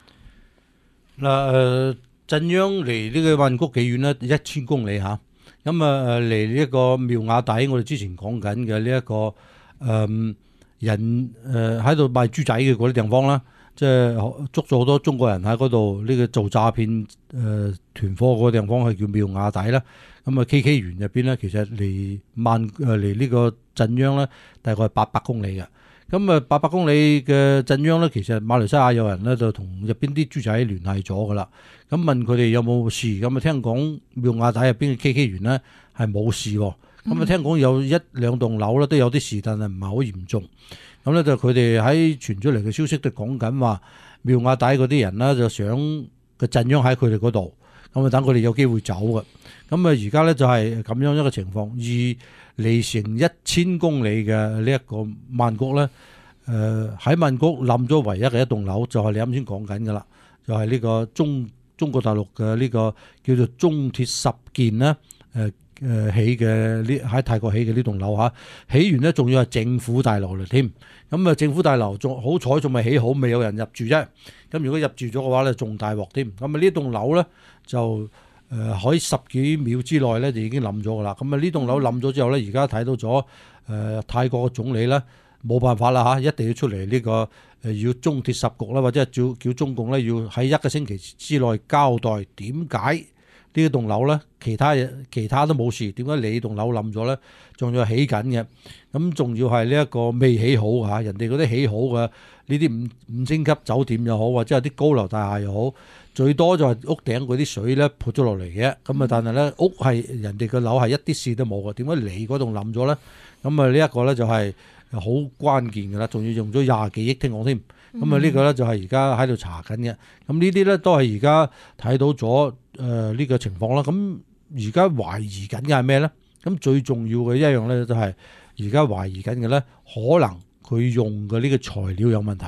嗱，震央離呢個曼谷幾遠呢？1000公里嚇。咁離呢一個妙瓦底，我哋之前講緊嘅呢一個人喺度賣豬仔嘅嗰啲地方啦。即係捉咗好多中國人喺嗰度，呢個做詐騙團伙嗰個地方係叫妙瓦底啦。咁啊 KK 園入邊咧，其實離呢個震央咧，大概係800公里嘅。咁啊800公里嘅震央咧，其實馬來西亞有人咧就同入邊啲豬仔聯繫咗噶啦。咁問佢哋有冇事，咁啊聽講妙瓦底入邊嘅 KK 園咧係冇事喎。咁啊聽講有1-2棟樓咧都有啲事，但係唔係好嚴重。咁咧就佢哋喺傳出嚟嘅消息都講緊話，妙瓦底嗰啲人咧就想個震央喺佢哋嗰度，咁啊等佢哋有機會走嘅。咁啊而家咧就係咁樣一個情況，而離成1000公里嘅呢一個曼谷咧，喺曼谷冧咗唯一嘅一棟樓，就係你啱先講緊㗎啦，就係呢個中國大陸嘅呢個叫做中鐵十建啦，起嘅呢喺泰國起嘅呢棟樓嚇，起完咧仲要係政府大樓嚟添。咁啊政府大樓仲好彩仲未起好，未有人入住啫。咁如果入住咗嘅話咧，仲大鑊添。咁啊呢棟樓咧就可以10幾秒之內咧就已經冧咗噶啦。咁啊呢棟樓冧咗之後咧，而家睇到咗泰國嘅總理咧冇辦法啦嚇，一定要出嚟呢個要中鐵十局啦，或者係叫中共咧要喺1個星期之內交代點解呢一棟樓咧，其他都冇事，點解你棟樓冧咗咧？仲要起緊嘅，咁仲要係呢一個未起好嚇，人哋嗰啲起好嘅呢啲五星級酒店又好，或者係啲高樓大廈又好，最多就係屋頂嗰啲水咧潑咗落嚟嘅，咁啊但係咧屋係人哋個樓係一啲事都冇嘅，點解你嗰棟冧咗咧？咁啊呢一個咧就係好關鍵㗎啦，仲要用咗20幾億聽講添。咁啊呢個咧就係而家喺度查緊嘅。咁呢啲咧都係而家睇到咗呢個情況啦。咁而家懷疑緊嘅係咩咧？咁最重要嘅一樣咧就係而家懷疑緊嘅咧，可能佢用嘅呢個材料有問題。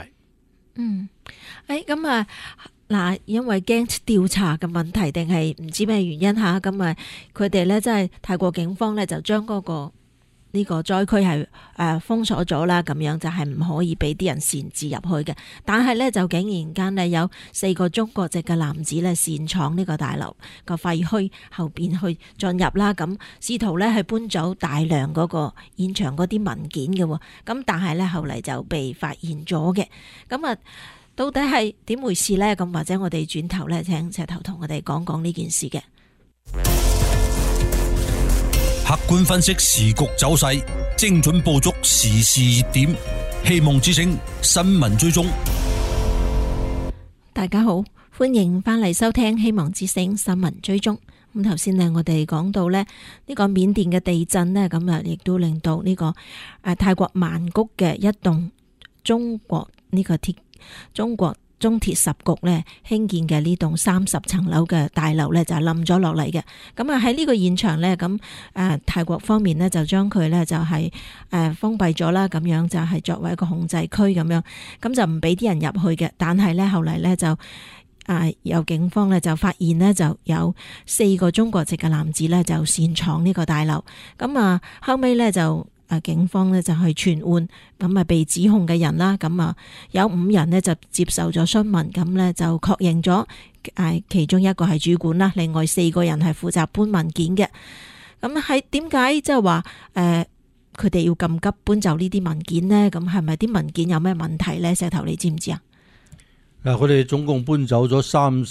咁啊嗱，因為驚調查嘅問題定係唔知咩原因嚇，咁啊佢哋咧即係泰國警方咧就將嗰個呢個災區係封鎖咗啦，咁樣就係唔可以俾啲人擅自入去嘅。但係咧就竟然間咧有4個中國籍嘅男子咧擅闖呢個大樓個廢墟後邊去進入啦，咁試圖咧係搬走大量嗰個現場嗰啲文件嘅喎。咁但係咧後嚟就被發現咗嘅。咁啊到底係點回事咧？咁或者我哋轉頭咧請石頭同我哋講講呢件事嘅。 客觀分析時局走勢，精準捕捉時事熱點，希望之聲新聞追蹤。 大家好，歡迎翻嚟收聽希望之聲新聞追蹤。咁頭先呢，我哋講到呢個緬甸嘅地震呢，咁啊亦都令到呢個泰國曼谷嘅一棟中國中鐵十局咧興建嘅呢棟30層樓嘅大樓咧就冧咗落嚟嘅。咁啊喺呢個現場咧，咁泰國方面咧就將佢咧就係封閉咗啦，咁樣就係作為一個控制區咁樣，咁就唔俾啲人入去嘅。但係咧後嚟咧就有警方咧就發現呢，就有4個中國籍嘅男子咧就擅闖呢個大樓。咁啊後尾咧就警方呢就去傳喚咁啊被指控嘅人啦，咁啊有5人呢就接受咗詢問，咁呢就確認咗其中一個係主管啦，另外4個人係負責搬文件嘅。咁係點解即係話佢哋要咁急搬走呢啲文件呢？咁係咪啲文件有咩問題呢？石頭你知唔知啊？ 嗱，佢哋總共搬走咗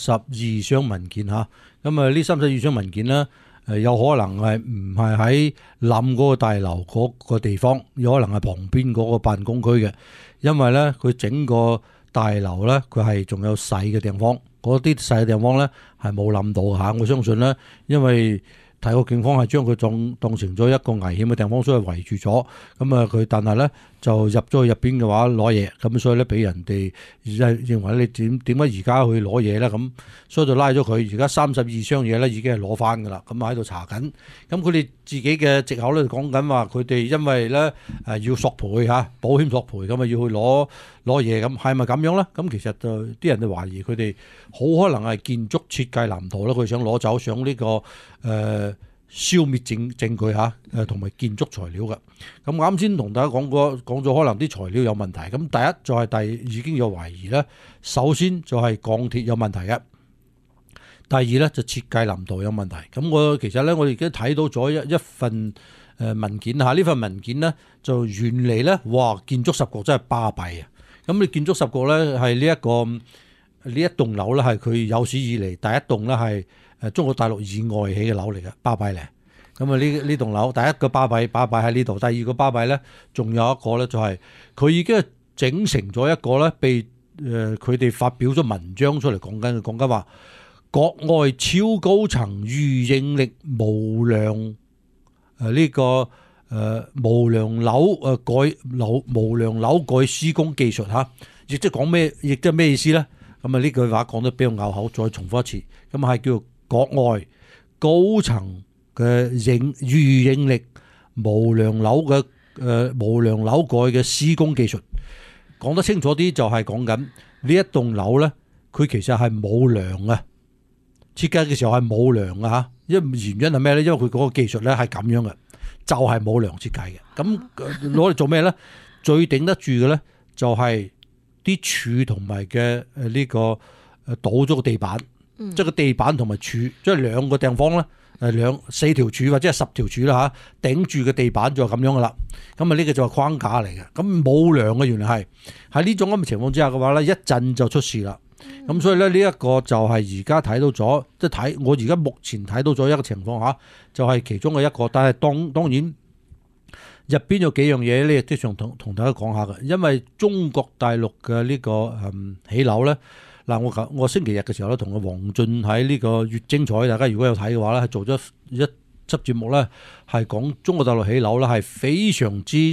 32箱文件嚇，咁呢32箱文件呢，有可能係唔係喺冧嗰個大樓嗰個地方，有可能係旁邊嗰個辦公區嘅，因為咧佢整個大樓咧佢係仲有細嘅地方，嗰啲細嘅地方咧係冇冧到嚇。我相信咧，因為泰國警方係將佢當成咗一個危險嘅地方，所以圍住咗。咁啊佢但係咧就入咗去入邊嘅話攞嘢，咁所以咧俾人哋認為你點解而家去攞嘢咧？咁所以就拉咗佢。而家32箱嘢咧已經係攞翻㗎啦，咁喺度查緊。咁佢哋自己嘅藉口咧講緊話，佢哋因為咧要索賠嚇，保險索賠咁啊要去攞嘢，咁係咪咁樣咧？咁其實就啲人就懷疑佢哋好可能係建築設計藍圖啦，佢想攞走上呢個消滅證據嚇，同埋建築材料嘅。咁啱先同大家講咗可能啲材料有問題。咁第一就係已經有懷疑咧，首先就係鋼鐵有問題嘅。第二咧就設計藍圖有問題。咁其實咧我哋已經睇到咗一份文件嚇，呢份文件咧就原嚟咧哇建築10局真係巴閉啊！咁你建築10局咧係呢一棟樓咧係佢有史以嚟第一棟咧係中國大陸以外起嘅樓嚟嘅，巴閉咧。咁啊呢棟樓第一個巴閉喺呢度，第二個巴閉咧仲有一個咧就係佢已經整成咗一個咧被佢哋發表咗文章出嚟講緊話國外超高層預應力無量無量樓改施工技術嚇，亦即係講咩？亦即係咩意思咧？咁啊呢句話講得比較拗口，再重複一次。咁係叫國外高層嘅預應力無量樓改嘅施工技術。講得清楚啲就係講緊呢一棟樓咧，佢其實係冇梁嘅，設計嘅時候係冇梁嘅嚇。原因係咩咧？因為佢嗰個技術咧係咁樣嘅。就係冇梁設計嘅，咁攞嚟做咩咧？最頂得住嘅咧，就係啲柱同埋嘅呢個倒咗個地板，即係個地板同埋柱，即係兩個地方咧，4條柱或者係10條柱啦嚇，頂住嘅地板就係咁樣噶啦。咁啊呢個就係框架嚟嘅，咁冇梁嘅原來係喺呢種咁嘅情況之下嘅話咧，一陣就出事啦。咁所以咧呢一個就係而家睇到咗，即係我而家目前睇到咗一個情況嚇，就係其中嘅一個。但係當然入邊有幾樣嘢咧，亦都想同大家講下嘅。因為中國大陸嘅呢個起樓咧，嗱我星期日嘅時候咧，同阿黃俊喺呢個越精彩，大家如果有睇嘅話咧，係做咗一輯節目咧，係講中國大陸起樓咧係非常之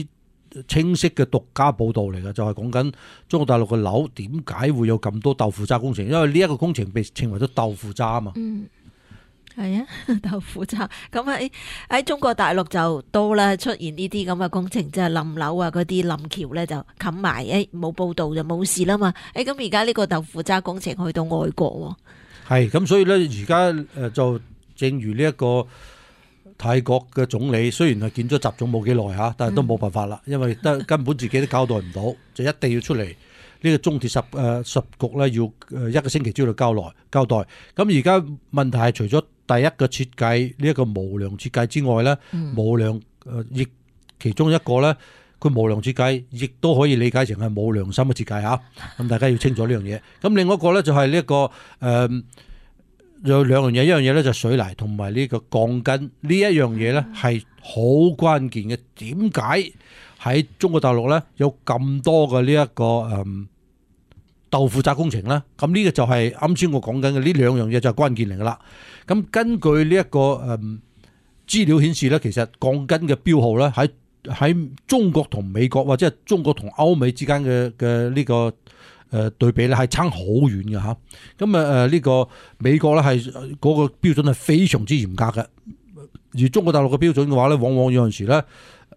清晰嘅獨家報導嚟嘅，就係講緊中國大陸嘅樓點解會有咁多豆腐渣工程，因為呢一個工程被稱為咗豆腐渣啊嘛。 係啊，豆腐渣咁喺中國大陸就多啦，出現呢啲咁嘅工程，即係冧樓啊，嗰啲冧橋咧就冚埋，冇報導就冇事啦嘛。咁而家呢個豆腐渣工程去到外國喎， 係咁，所以咧而家就正如呢一個泰國嘅總理，雖然係見咗習總冇幾耐嚇，但係都冇辦法啦，因為根本自己都交代唔到，就一定要出嚟。呢個中鐵十局咧要一個星期之內交代。咁而家問題係除咗第一個設計呢一個無良設計之外咧，無良亦其中一個咧，佢無良設計亦都可以理解成係冇良心嘅設計嚇。咁大家要清楚呢樣嘢。咁另外一個咧就係呢一個有兩樣嘢，一樣嘢咧就係水泥同埋呢個鋼筋呢一樣嘢咧係好關鍵嘅。點解喺中國大陸咧有咁多嘅呢一個豆腐渣工程咧？咁呢個就係啱先我講緊嘅呢兩樣嘢就係關鍵嚟噶啦。咁根據呢一個資料顯示咧，其實鋼筋嘅標號咧喺中國同美國或者係中國同歐美之間嘅呢個對比咧係差好遠嘅嚇。咁呢個美國咧係嗰個標準係非常之嚴格嘅，而中國大陸嘅標準嘅話咧，往往有陣時咧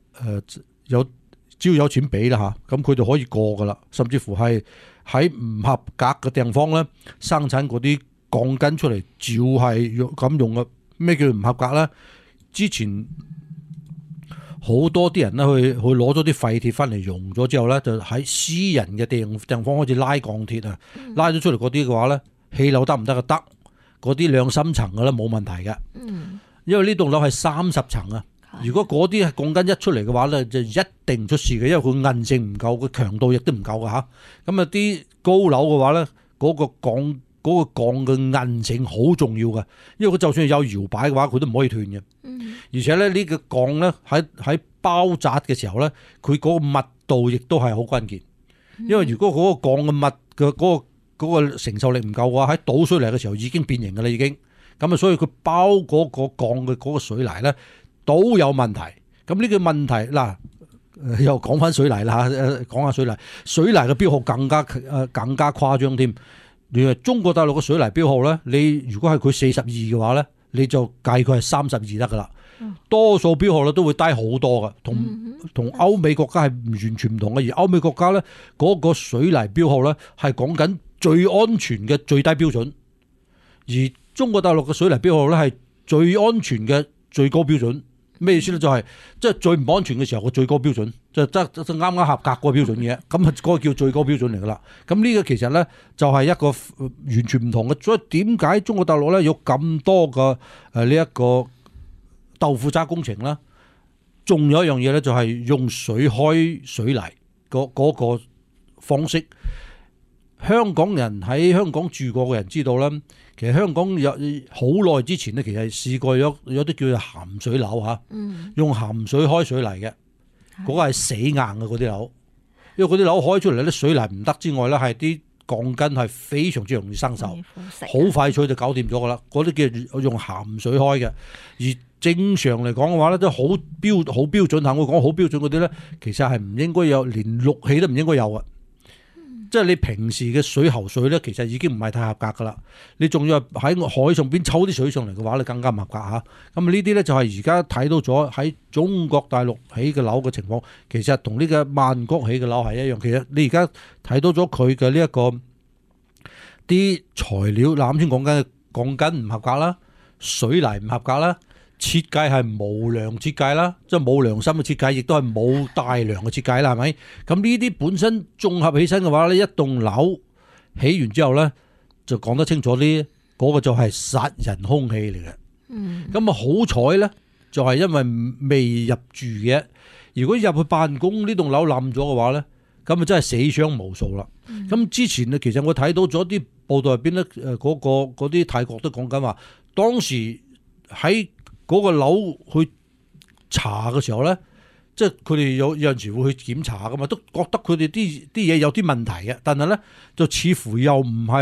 只要有錢俾啦嚇，咁佢就可以過噶啦，甚至乎係喺唔合格嘅地方咧生產嗰啲鋼筋出嚟，照係咁用嘅。咩叫唔合格咧？之前好多啲人咧去攞咗啲廢鐵翻嚟用咗之後咧，就喺私人嘅地方開始拉鋼鐵啊，拉咗出嚟嗰啲嘅話咧，起樓得唔得啊？得，嗰啲兩三層嘅咧冇問題嘅。因為呢棟樓係30層啊。如果嗰啲鋼筋一出嚟嘅話咧，就一定出事嘅，因為佢韌性唔夠，佢強度亦都唔夠嘅嚇。咁啲高樓嘅話咧，嗰個鋼嘅韌性好重要嘅，因為佢就算有搖擺嘅話，佢都唔可以斷嘅。而且咧呢個鋼咧喺包紮嘅時候咧，佢嗰個密度亦都係好關鍵。因為如果嗰個鋼嘅密嘅嗰個承受力唔夠嘅話，喺倒水泥嘅時候已經變形嘅啦，已經。咁啊，所以佢包嗰個鋼嘅嗰個水泥咧，都有問題。咁呢個問題嗱，又講翻水泥啦，講下水泥嘅標號更加誇張添。原來中國大陸嘅水泥標號咧，你如果係佢42嘅話咧，你就計佢係32得噶啦。多數標號咧都會低好多噶，同歐美國家係完全唔同嘅。而歐美國家咧嗰個水泥標號咧係講緊最安全嘅最低標準，而中國大陸嘅水泥標號咧係最安全嘅最高標準。咩意思咧？就係即係最唔安全嘅時候個最高標準，就啱啱合格嗰個標準嘅，咁啊嗰個叫最高標準嚟噶啦。咁呢個其實咧就係一個完全唔同嘅。所以點解中國大陸咧有咁多嘅呢一個豆腐渣工程啦？仲有一樣嘢咧，就係用水開水泥嗰個方式。香港人喺香港住過嘅人知道啦，其實香港有好耐之前咧，其實試過有啲叫做鹹水樓嚇，用鹹水開水泥嘅，嗰個係死硬嘅嗰啲樓，因為嗰啲樓開出嚟咧水泥唔得之外咧，係啲鋼筋係非常之容易生鏽，好快脆就搞掂咗噶啦。嗰啲叫用鹹水開嘅，而正常嚟講嘅話咧，都好標準嚇。我講好標準嗰啲咧，其實係唔應該有，連氯氣都唔應該有啊。即係你平時嘅水喉水咧，其實已經唔係太合格噶啦。你仲要喺海上邊抽啲水上嚟嘅話，你更加唔合格嚇。咁呢啲咧就係而家睇到咗喺中國大陸起嘅樓嘅情況，其實同呢個曼谷起嘅樓係一樣。其實你而家睇到咗佢嘅呢一個啲材料，啱先講緊嘅鋼筋唔合格啦，水泥唔合格啦。設計係無良設計啦，即係冇良心嘅設計，亦都係冇大良嘅設計啦，係咪？咁呢啲本身綜合起身嘅話咧，一棟樓起完之後咧，就講得清楚啲，嗰個就係殺人兇器嚟嘅。咁啊好彩咧，就係因為未入住嘅。如果入去辦公呢棟樓冧咗嘅話咧，咁啊真係死傷無數啦。咁之前咧，其實我睇到咗啲報道入邊咧，嗰啲泰國都講緊話，當時喺嗰個樓去查嘅時候咧，即係佢哋有陣時會去檢查噶嘛，都覺得佢哋啲嘢有啲問題嘅，但係咧就似乎又唔係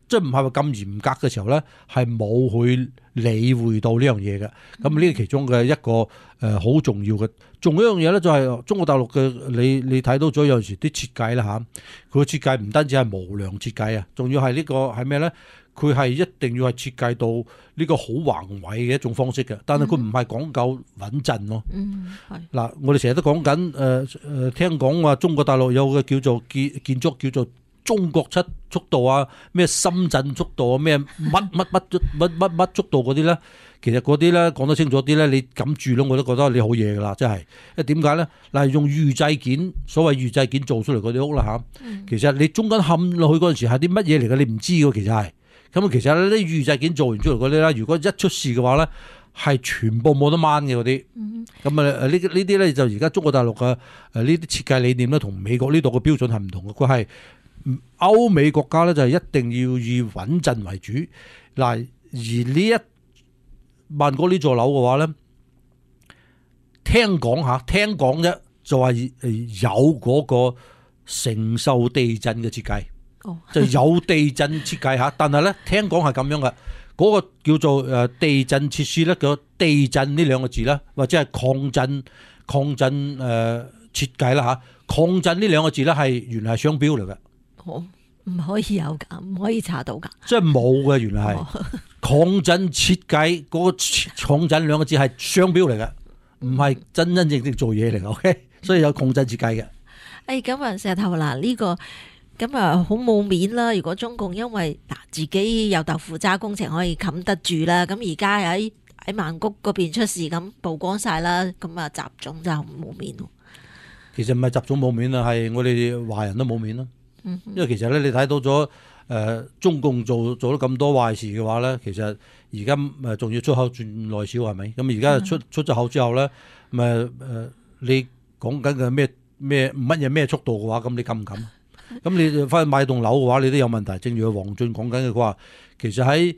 即係唔係話咁嚴格嘅時候咧，係冇去理會到呢樣嘢嘅。咁呢個其中嘅一個好重要嘅。仲有一樣嘢咧，就係中國大陸嘅你睇到咗有時啲設計啦嚇，佢嘅設計唔單止係無良設計啊，仲要係呢個係咩咧？佢係一定要係設計到呢個好宏偉嘅一種方式嘅，但係佢唔係講究穩陣咯。嗱，我哋成日都講緊聽講話中國大陸有個叫做建築叫做中國七速度啊，咩深圳速度啊，咩乜速度嗰啲咧，其實嗰啲咧講得清楚啲咧，你敢住咯，我都覺得你好嘢噶啦，真係。因為點解咧？嗱，用預製件，所謂預製件做出嚟嗰啲屋啦嚇，其實你中間冚落去嗰陣時係啲乜嘢嚟嘅，你唔知㗎，其實係。咁其實呢啲預製件做完出嚟嗰啲咧，如果一出事嘅話咧，係全部冇得掹嘅嗰啲。咁呢啲咧就而家中國大陸嘅呢啲設計理念咧，同美國呢度嘅標準係唔同嘅。佢係歐美國家咧就係一定要以穩陣為主。嗱，而呢一萬哥呢座樓嘅話咧，聽講啫，就係有嗰個承受地震嘅設計。就有地震設計嚇，但係咧聽講係咁樣嘅，嗰個叫做地震設施咧，叫地震呢兩個字咧，或者係抗震設計啦嚇，抗震呢兩個字咧係原來係商標嚟嘅。 唔可以有㗎，唔可以查到㗎。 即係冇嘅，原來係抗震設計嗰個抗震兩個字係商標嚟嘅，唔係真正做嘢嚟嘅。OK， 所以有抗震設計嘅。 咁啊，石頭嗱呢個。咁啊，好冇面啦！如果中共因為自己有豆腐渣工程可以冚得住啦，咁而家喺曼谷嗰邊出事咁曝光晒啦，咁啊習總就冇面咯。 其實唔係習總冇面啊，係我哋華人都冇面咯。因為其實咧，你睇到咗中共做咗咁多壞事嘅話咧，其實而家仲要出口轉內銷係咪？咁而家出咗口之後咧，你講緊嘅咩速度嘅話，咁你敢唔敢？咁你翻去買棟樓嘅話，你都有問題。正如黃俊講緊嘅話，其實喺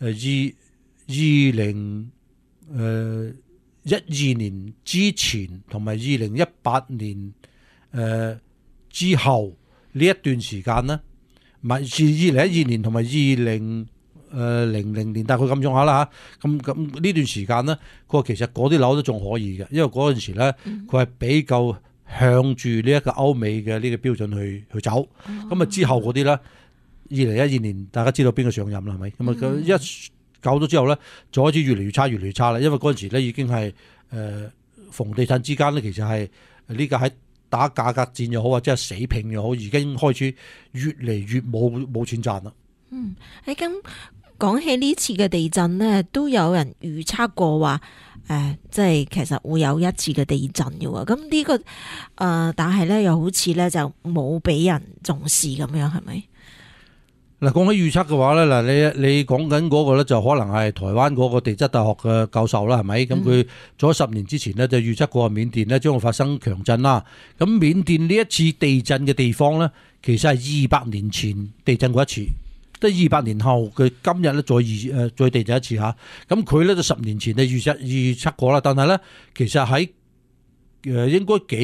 2012年之前同埋2018年之後呢一段時間咧，唔係2012年同埋2000年大概咁上下啦嚇。咁呢段時間咧，佢話其實嗰啲樓都仲可以嘅，因為嗰陣時咧佢係比較向住呢一個歐美嘅呢個標準去走，咁啊之後嗰啲咧，2012年大家知道邊個上任啦，係咪？咁啊佢一搞咗之後咧，就開始越嚟越差啦。因為嗰陣時咧已經係房地產之間咧，其實係呢個喺打價格戰又好，或者係死拼又好，已經開始越嚟越冇錢賺啦。 咁講起呢次嘅地震咧，都有人預測過話。即係其實會有一次嘅地震嘅喎，咁呢個但係咧又好似咧就冇俾人重視咁樣，係咪？ 嗱，講起預測嘅話咧，嗱你講緊嗰個咧就可能係台灣嗰個地質大學嘅教授啦，係咪？咁佢早10年之前咧就預測過緬甸咧將會發生強震啦。咁緬甸呢一次地震嘅地方咧，其實係200年前地震過一次。得200年後，佢今日咧再地震一次嚇。咁佢咧就10年前就預測過啦，但係咧其實喺應該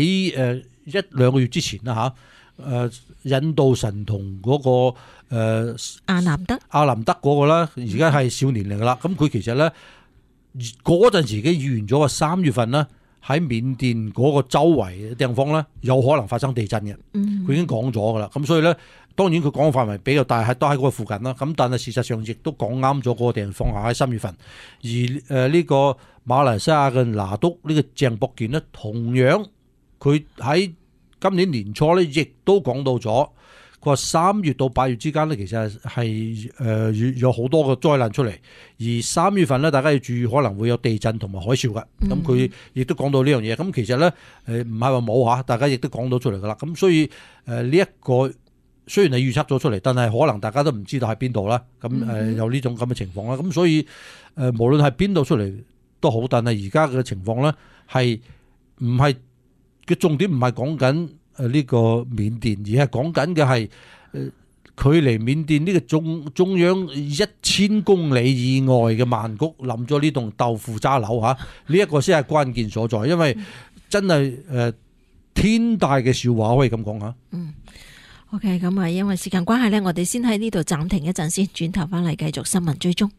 1-2個月之前啦嚇。印度神童嗰個阿南德嗰個啦，而家係少年嚟噶啦。咁佢其實咧嗰陣時已經預言咗話3月份咧喺緬甸嗰個周圍嘅地方咧有可能發生地震嘅。佢已經講咗噶啦。咁所以咧。當然佢講嘅範圍比較大，係都喺嗰個附近啦。咁但係事實上亦都講啱咗嗰個地方喺3月份。而呢個馬來西亞嘅拿督呢個鄭博健呢，同樣佢喺今年年初咧亦都講到咗，佢話3月到8月之間呢，其實係有好多個災難出嚟。而3月份呢，大家要注意可能會有地震同埋海嘯嘅。咁佢亦都講到呢樣嘢。咁其實呢，唔係話冇嚇，大家亦都講到出嚟噶啦。咁所以呢一個。雖然係預測咗出嚟，但係可能大家都唔知道喺邊度啦。咁有呢種咁嘅情況啦。咁所以無論係邊度出嚟都好，但係而家嘅情況咧係唔係嘅重點，唔係講緊呢個緬甸，而係講緊嘅係距離緬甸呢個中央1000公里以外嘅曼谷冧咗呢棟豆腐渣樓嚇。呢一個先係關鍵所在，因為真係天大嘅笑話可以咁講嚇。 OK， 咁啊，因為時間關係呢，我哋先喺呢度暫停一陣先，轉頭翻嚟繼續新聞追蹤。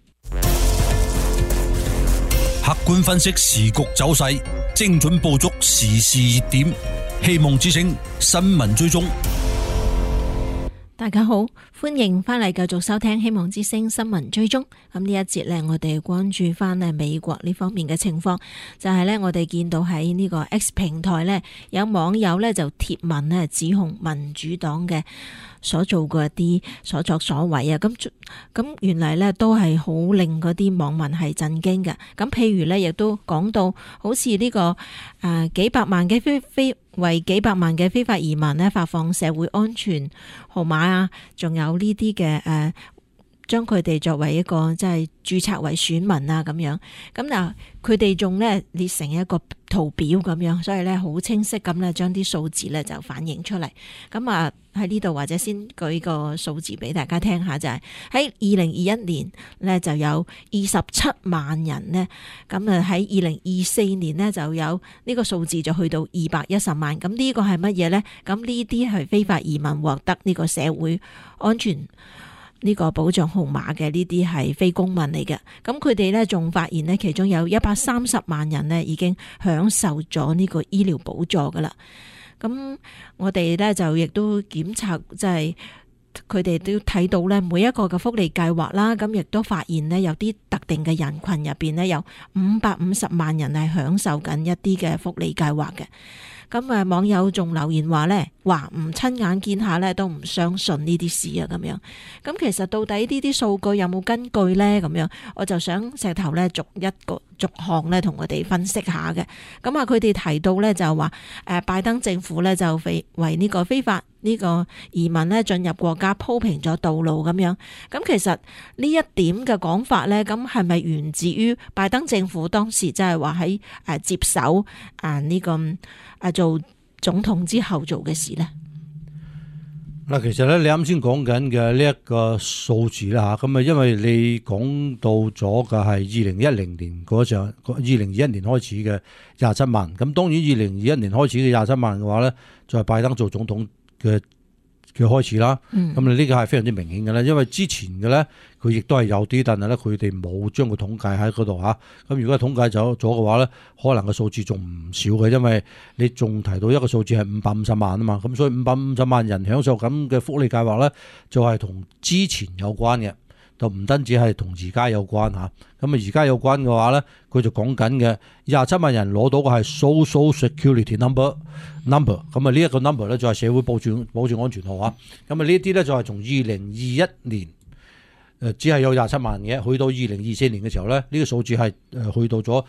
客觀分析時局走勢，精準捕捉時事熱點，希望之聲新聞追蹤。 大家好，歡迎翻嚟繼續收聽希望之聲新聞追蹤。咁呢一節呢，我哋關注翻呢美國呢方面嘅情況，就係呢，我哋見到喺呢個 X 平台呢，有網友呢就貼文呢指控民主黨嘅所做過一啲所作所為啊，咁原來呢都係好令嗰啲網民係震驚嘅。咁譬如呢，亦都講到好似呢個幾百萬嘅為幾百萬嘅非法移民呢發放社會安全號碼啊，仲有呢啲嘅將佢哋作為一個即係註冊為選民啊咁樣。咁嗱，佢哋仲呢列成一個圖表咁樣，所以呢好清晰咁呢將啲數字呢就反映出嚟。咁啊喺呢度或者先舉個數字俾大家聽下，就係喺2021年呢就有27萬人呢，咁啊喺2024年呢就有呢個數字就去到210萬。咁呢個係乜嘢呢？咁呢啲係非法移民獲得呢個社會安全呢個保障號碼嘅，呢啲係非公民嚟嘅。咁佢哋呢仲發現呢，其中有130萬人呢已經享受咗呢個醫療補助噶啦。咁我哋呢就亦都檢查，即係佢哋都睇到呢每一個嘅福利計劃啦。咁亦都發現呢，有啲特定嘅人群入邊呢，有550萬人係享受緊一啲嘅福利計劃嘅。咁網友仲留言話呢，話唔親眼見下呢都唔相信呢啲事啊咁樣。咁其實到底呢啲數據有冇根據呢？咁樣我就想石頭呢逐項呢同我哋分析下嘅。咁佢哋提到呢就話拜登政府呢就為呢個非法呢個移民呢進入國家鋪平咗道路咁樣。咁其實呢一點嘅講法呢，咁係咪源自於拜登政府當時即係話喺接手呢個做總統之後做嘅事呢？ 嗱，其實咧，你啱先講緊嘅呢一個數字啦嚇，咁因為你講到咗嘅係2010年嗰陣，2021年開始嘅27萬，咁當然2021年開始嘅27萬嘅話咧，就係拜登做總統嘅開始啦。咁你呢個係非常之明顯嘅啦，因為之前嘅咧，佢亦都係有啲，但係咧佢哋冇將個統計喺嗰度嚇。咁如果統計咗嘅話咧，可能個數字仲唔少嘅，因為你仲提到一個數字係550萬啊嘛。咁所以550萬人享受咁嘅福利計劃咧，就係同之前有關嘅，就唔單止係同而家有關嚇。咁而家有關嘅話咧，佢就講緊嘅27萬人攞到嘅係 Social Security number。咁呢一個 number 咧就係社會保障安全號啊。咁呢啲咧就係從2021年只係有27萬嘅，去到2024年嘅時候咧，呢個數字係去到咗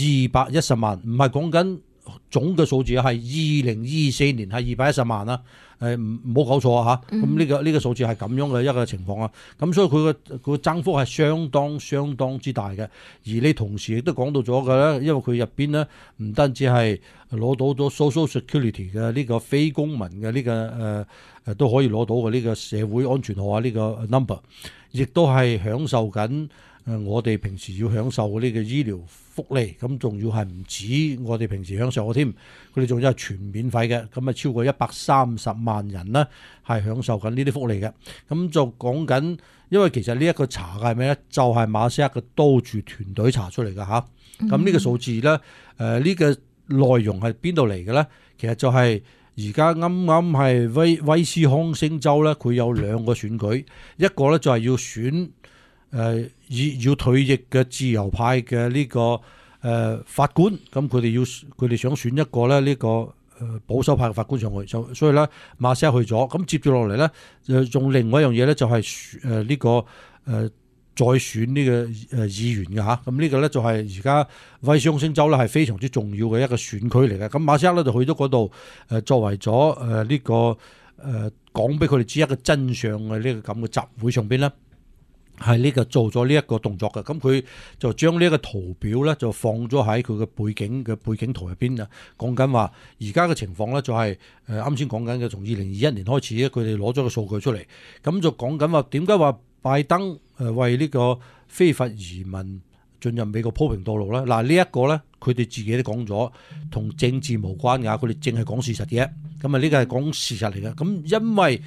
210萬，唔係講緊總嘅數字，係2024年係210萬啦。唔好搞錯啊嚇！咁呢個數字係咁樣嘅一個情況啊。咁所以佢個增幅係相當之大嘅。而你同時亦都講到咗嘅咧，因為佢入邊咧唔單止係攞到咗 Social Security 嘅呢個非公民嘅呢個都可以攞到嘅呢個社會安全號啊，呢個 number， 亦都係享受緊我哋平時要享受嘅呢個醫療福利。咁仲要係唔止我哋平時享受嘅添，佢哋仲要係全免費嘅。咁超過130萬人呢係享受緊呢啲福利嘅。咁就講緊，因為其實呢一個查嘅係咩咧？就係馬斯克嘅刀住團隊查出嚟嘅嚇。咁呢個數字咧，呢個內容係邊度嚟嘅咧？其實就係而家啱係威斯康星州咧，佢有2個選舉，一個咧就係要選要退役嘅自由派嘅呢個法官，咁佢哋想選一個咧呢個保守派嘅法官上去，所以咧馬斯克去咗，咁接住落嚟咧仲另外一樣嘢咧就係呢個再選呢個議員嘅嚇，咁呢個咧就係而家威斯康星州咧係非常之重要嘅一個選區嚟嘅，咁馬斯克咧就去咗嗰度作為咗呢個講俾佢哋知一個真相嘅呢個咁嘅集會上邊咧。係呢個做咗呢一個動作嘅，咁佢就將呢一個圖表咧就放咗喺佢嘅背景圖入邊啊，講緊話而家嘅情況咧就係啱先講緊嘅，從2021年開始咧，佢哋攞咗個數據出嚟，咁就講緊話點解話拜登為呢個非法移民進入美國鋪平道路咧？嗱，呢一個咧佢哋自己都講咗，同政治無關㗎，佢哋淨係講事實嘅，咁呢個係講事實嚟嘅，咁因為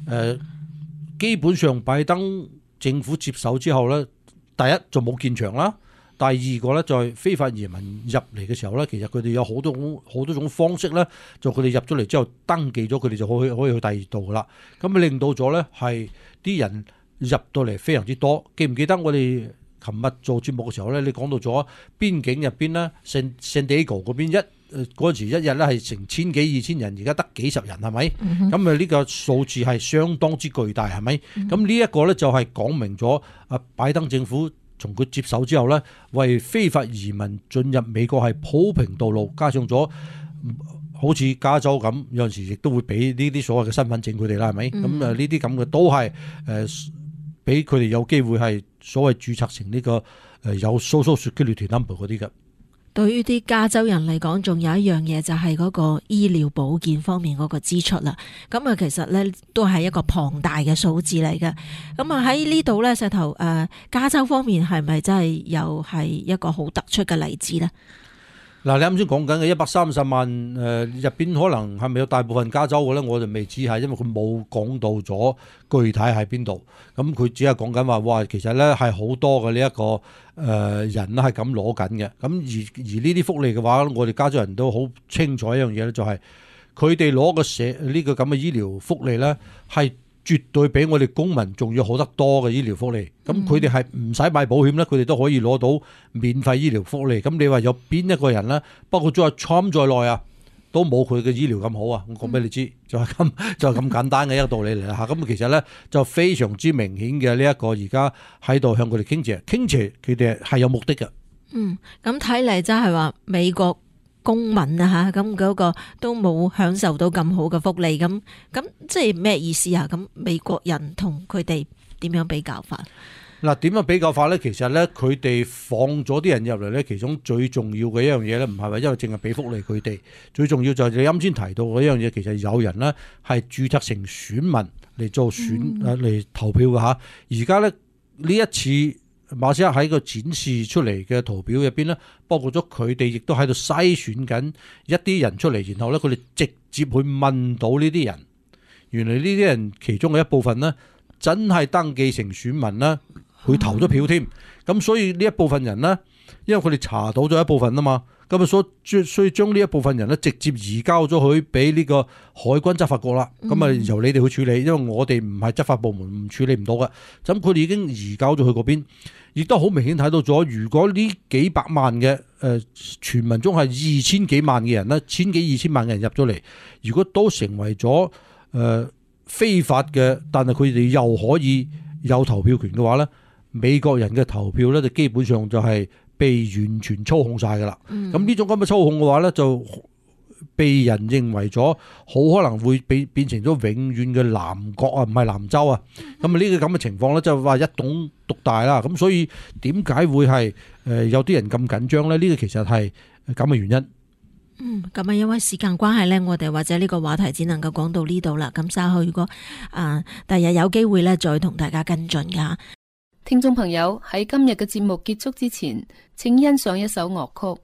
基本上拜登政府接手之後咧，第一就冇建牆啦。第二個咧，就係非法移民入嚟嘅時候咧，其實佢哋有好多種方式咧，就佢哋入咗嚟之後登記咗，佢哋就可以去第二度噶啦。咁令到咗咧係啲人入到嚟非常之多。記唔記得我哋琴日做節目嘅時候咧，你講到咗邊境入邊咧，San Diego嗰邊嗰陣時一日咧係成千幾2000人，而家得幾十人係咪？咁啊呢個數字係相當之巨大係咪？咁呢一個咧就係講明咗拜登政府從佢接手之後咧，為非法移民進入美國係鋪平道路，加上咗好似加州咁，有陣時亦都會俾呢啲所謂嘅身份證佢哋啦，係咪？咁呢啲咁嘅都係俾佢哋有機會係所謂註冊成呢個有 Social Security number 嗰啲嘅。 對於啲加州人嚟講，仲有一樣嘢就係嗰個醫療保健方面嗰個支出啦。咁啊，其實咧都係一個龐大嘅數字嚟嘅。咁啊喺呢度咧，石頭加州方面係咪真係又係一個好突出嘅例子咧？ 嗱，你啱先講緊嘅130萬入邊，可能係咪有大部分加州嘅咧？我就未知係，因為佢冇講到咗具體喺邊度。咁佢只係講緊話，哇，其實咧係好多嘅呢一個人係咁攞緊嘅。咁而呢啲福利嘅話，我哋加州人都好清楚一樣嘢咧，就係佢哋攞個呢個咁嘅醫療福利咧，係絕對比我哋公民仲要好得多嘅醫療福利。咁佢哋係唔使買保險咧，佢哋都可以攞到免費醫療福利。咁你話有邊一個人咧，包括咗阿 Trump 在內啊，都冇佢嘅醫療咁好啊？我講俾你知，就係咁簡單嘅一個道理嚟啦嚇。咁其實咧就非常之明顯嘅呢一個而家喺度向佢哋傾斜，佢哋係有目的嘅。 咁睇嚟真係話美國公民啊嚇，咁嗰個都冇享受到咁好嘅福利，咁即係咩意思啊？咁美國人同佢哋點樣比較法？ 嗱，點樣比較法咧？其實咧，佢哋放咗啲人入嚟咧，其中最重要嘅一樣嘢咧，唔係話因為淨係俾福利佢哋，最重要就係你啱先提到嗰一樣嘢，其實有人咧係註冊成選民嚟做嚟投票嘅嚇。而家咧呢一次馬斯克喺個展示出嚟嘅圖表入邊咧，包括咗佢哋亦都喺度篩選緊一啲人出嚟，然後咧佢哋直接去問到呢啲人，原來呢啲人其中嘅一部分咧，真係登記成選民啦，佢投咗票添。咁所以呢一部分人咧，因為佢哋查到咗一部分啊嘛，咁啊所以將呢一部分人咧直接移交咗去俾呢個海軍執法局啦。咁啊由你哋去處理，因為我哋唔係執法部門，唔處理唔到嘅。咁佢哋已經移交咗去嗰邊。亦都好明顯睇到咗，如果呢幾百萬嘅傳聞中係2000幾萬嘅人咧，千幾2000萬嘅人入咗嚟，如果都成為咗非法嘅，但係佢哋又可以有投票權嘅話咧，美國人嘅投票咧就基本上就係被完全操控晒噶啦。咁呢種咁嘅操控嘅話咧，就被人認為咗好可能會變成咗永遠嘅南國啊，唔係南州啊。咁啊呢個咁嘅情況咧，就話一黨獨大啦。咁所以點解會係有啲人咁緊張咧？呢個其實係咁嘅原因。 咁啊，因為時間關係咧，我哋或者呢個話題只能夠講到呢度啦。咁稍後如果第日有機會咧，再同大家跟進噶。 聽眾朋友，喺今日嘅節目結束之前，請欣賞一首樂曲。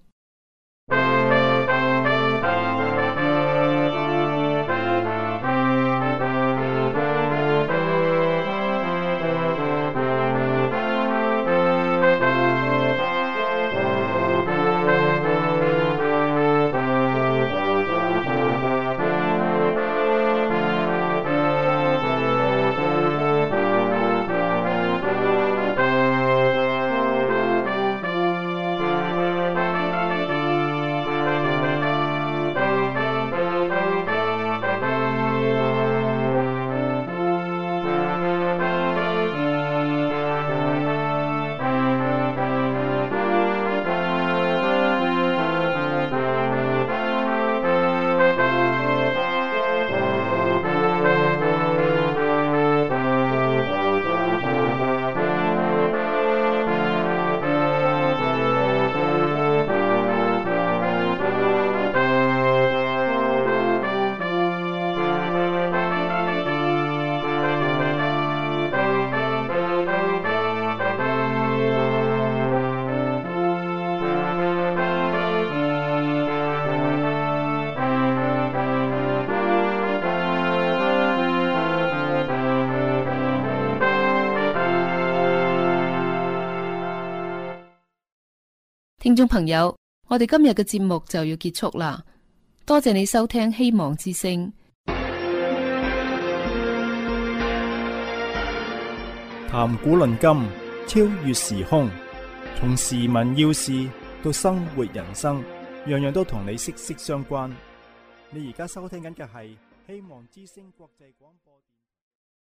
聽眾朋友，我哋今日嘅節目就要結束啦，多謝你收聽希望之聲。 談古論今，超越時空，從時聞要事到生活人生，樣樣都同你息息相關。你而家收聽緊嘅係希望之聲國際廣播電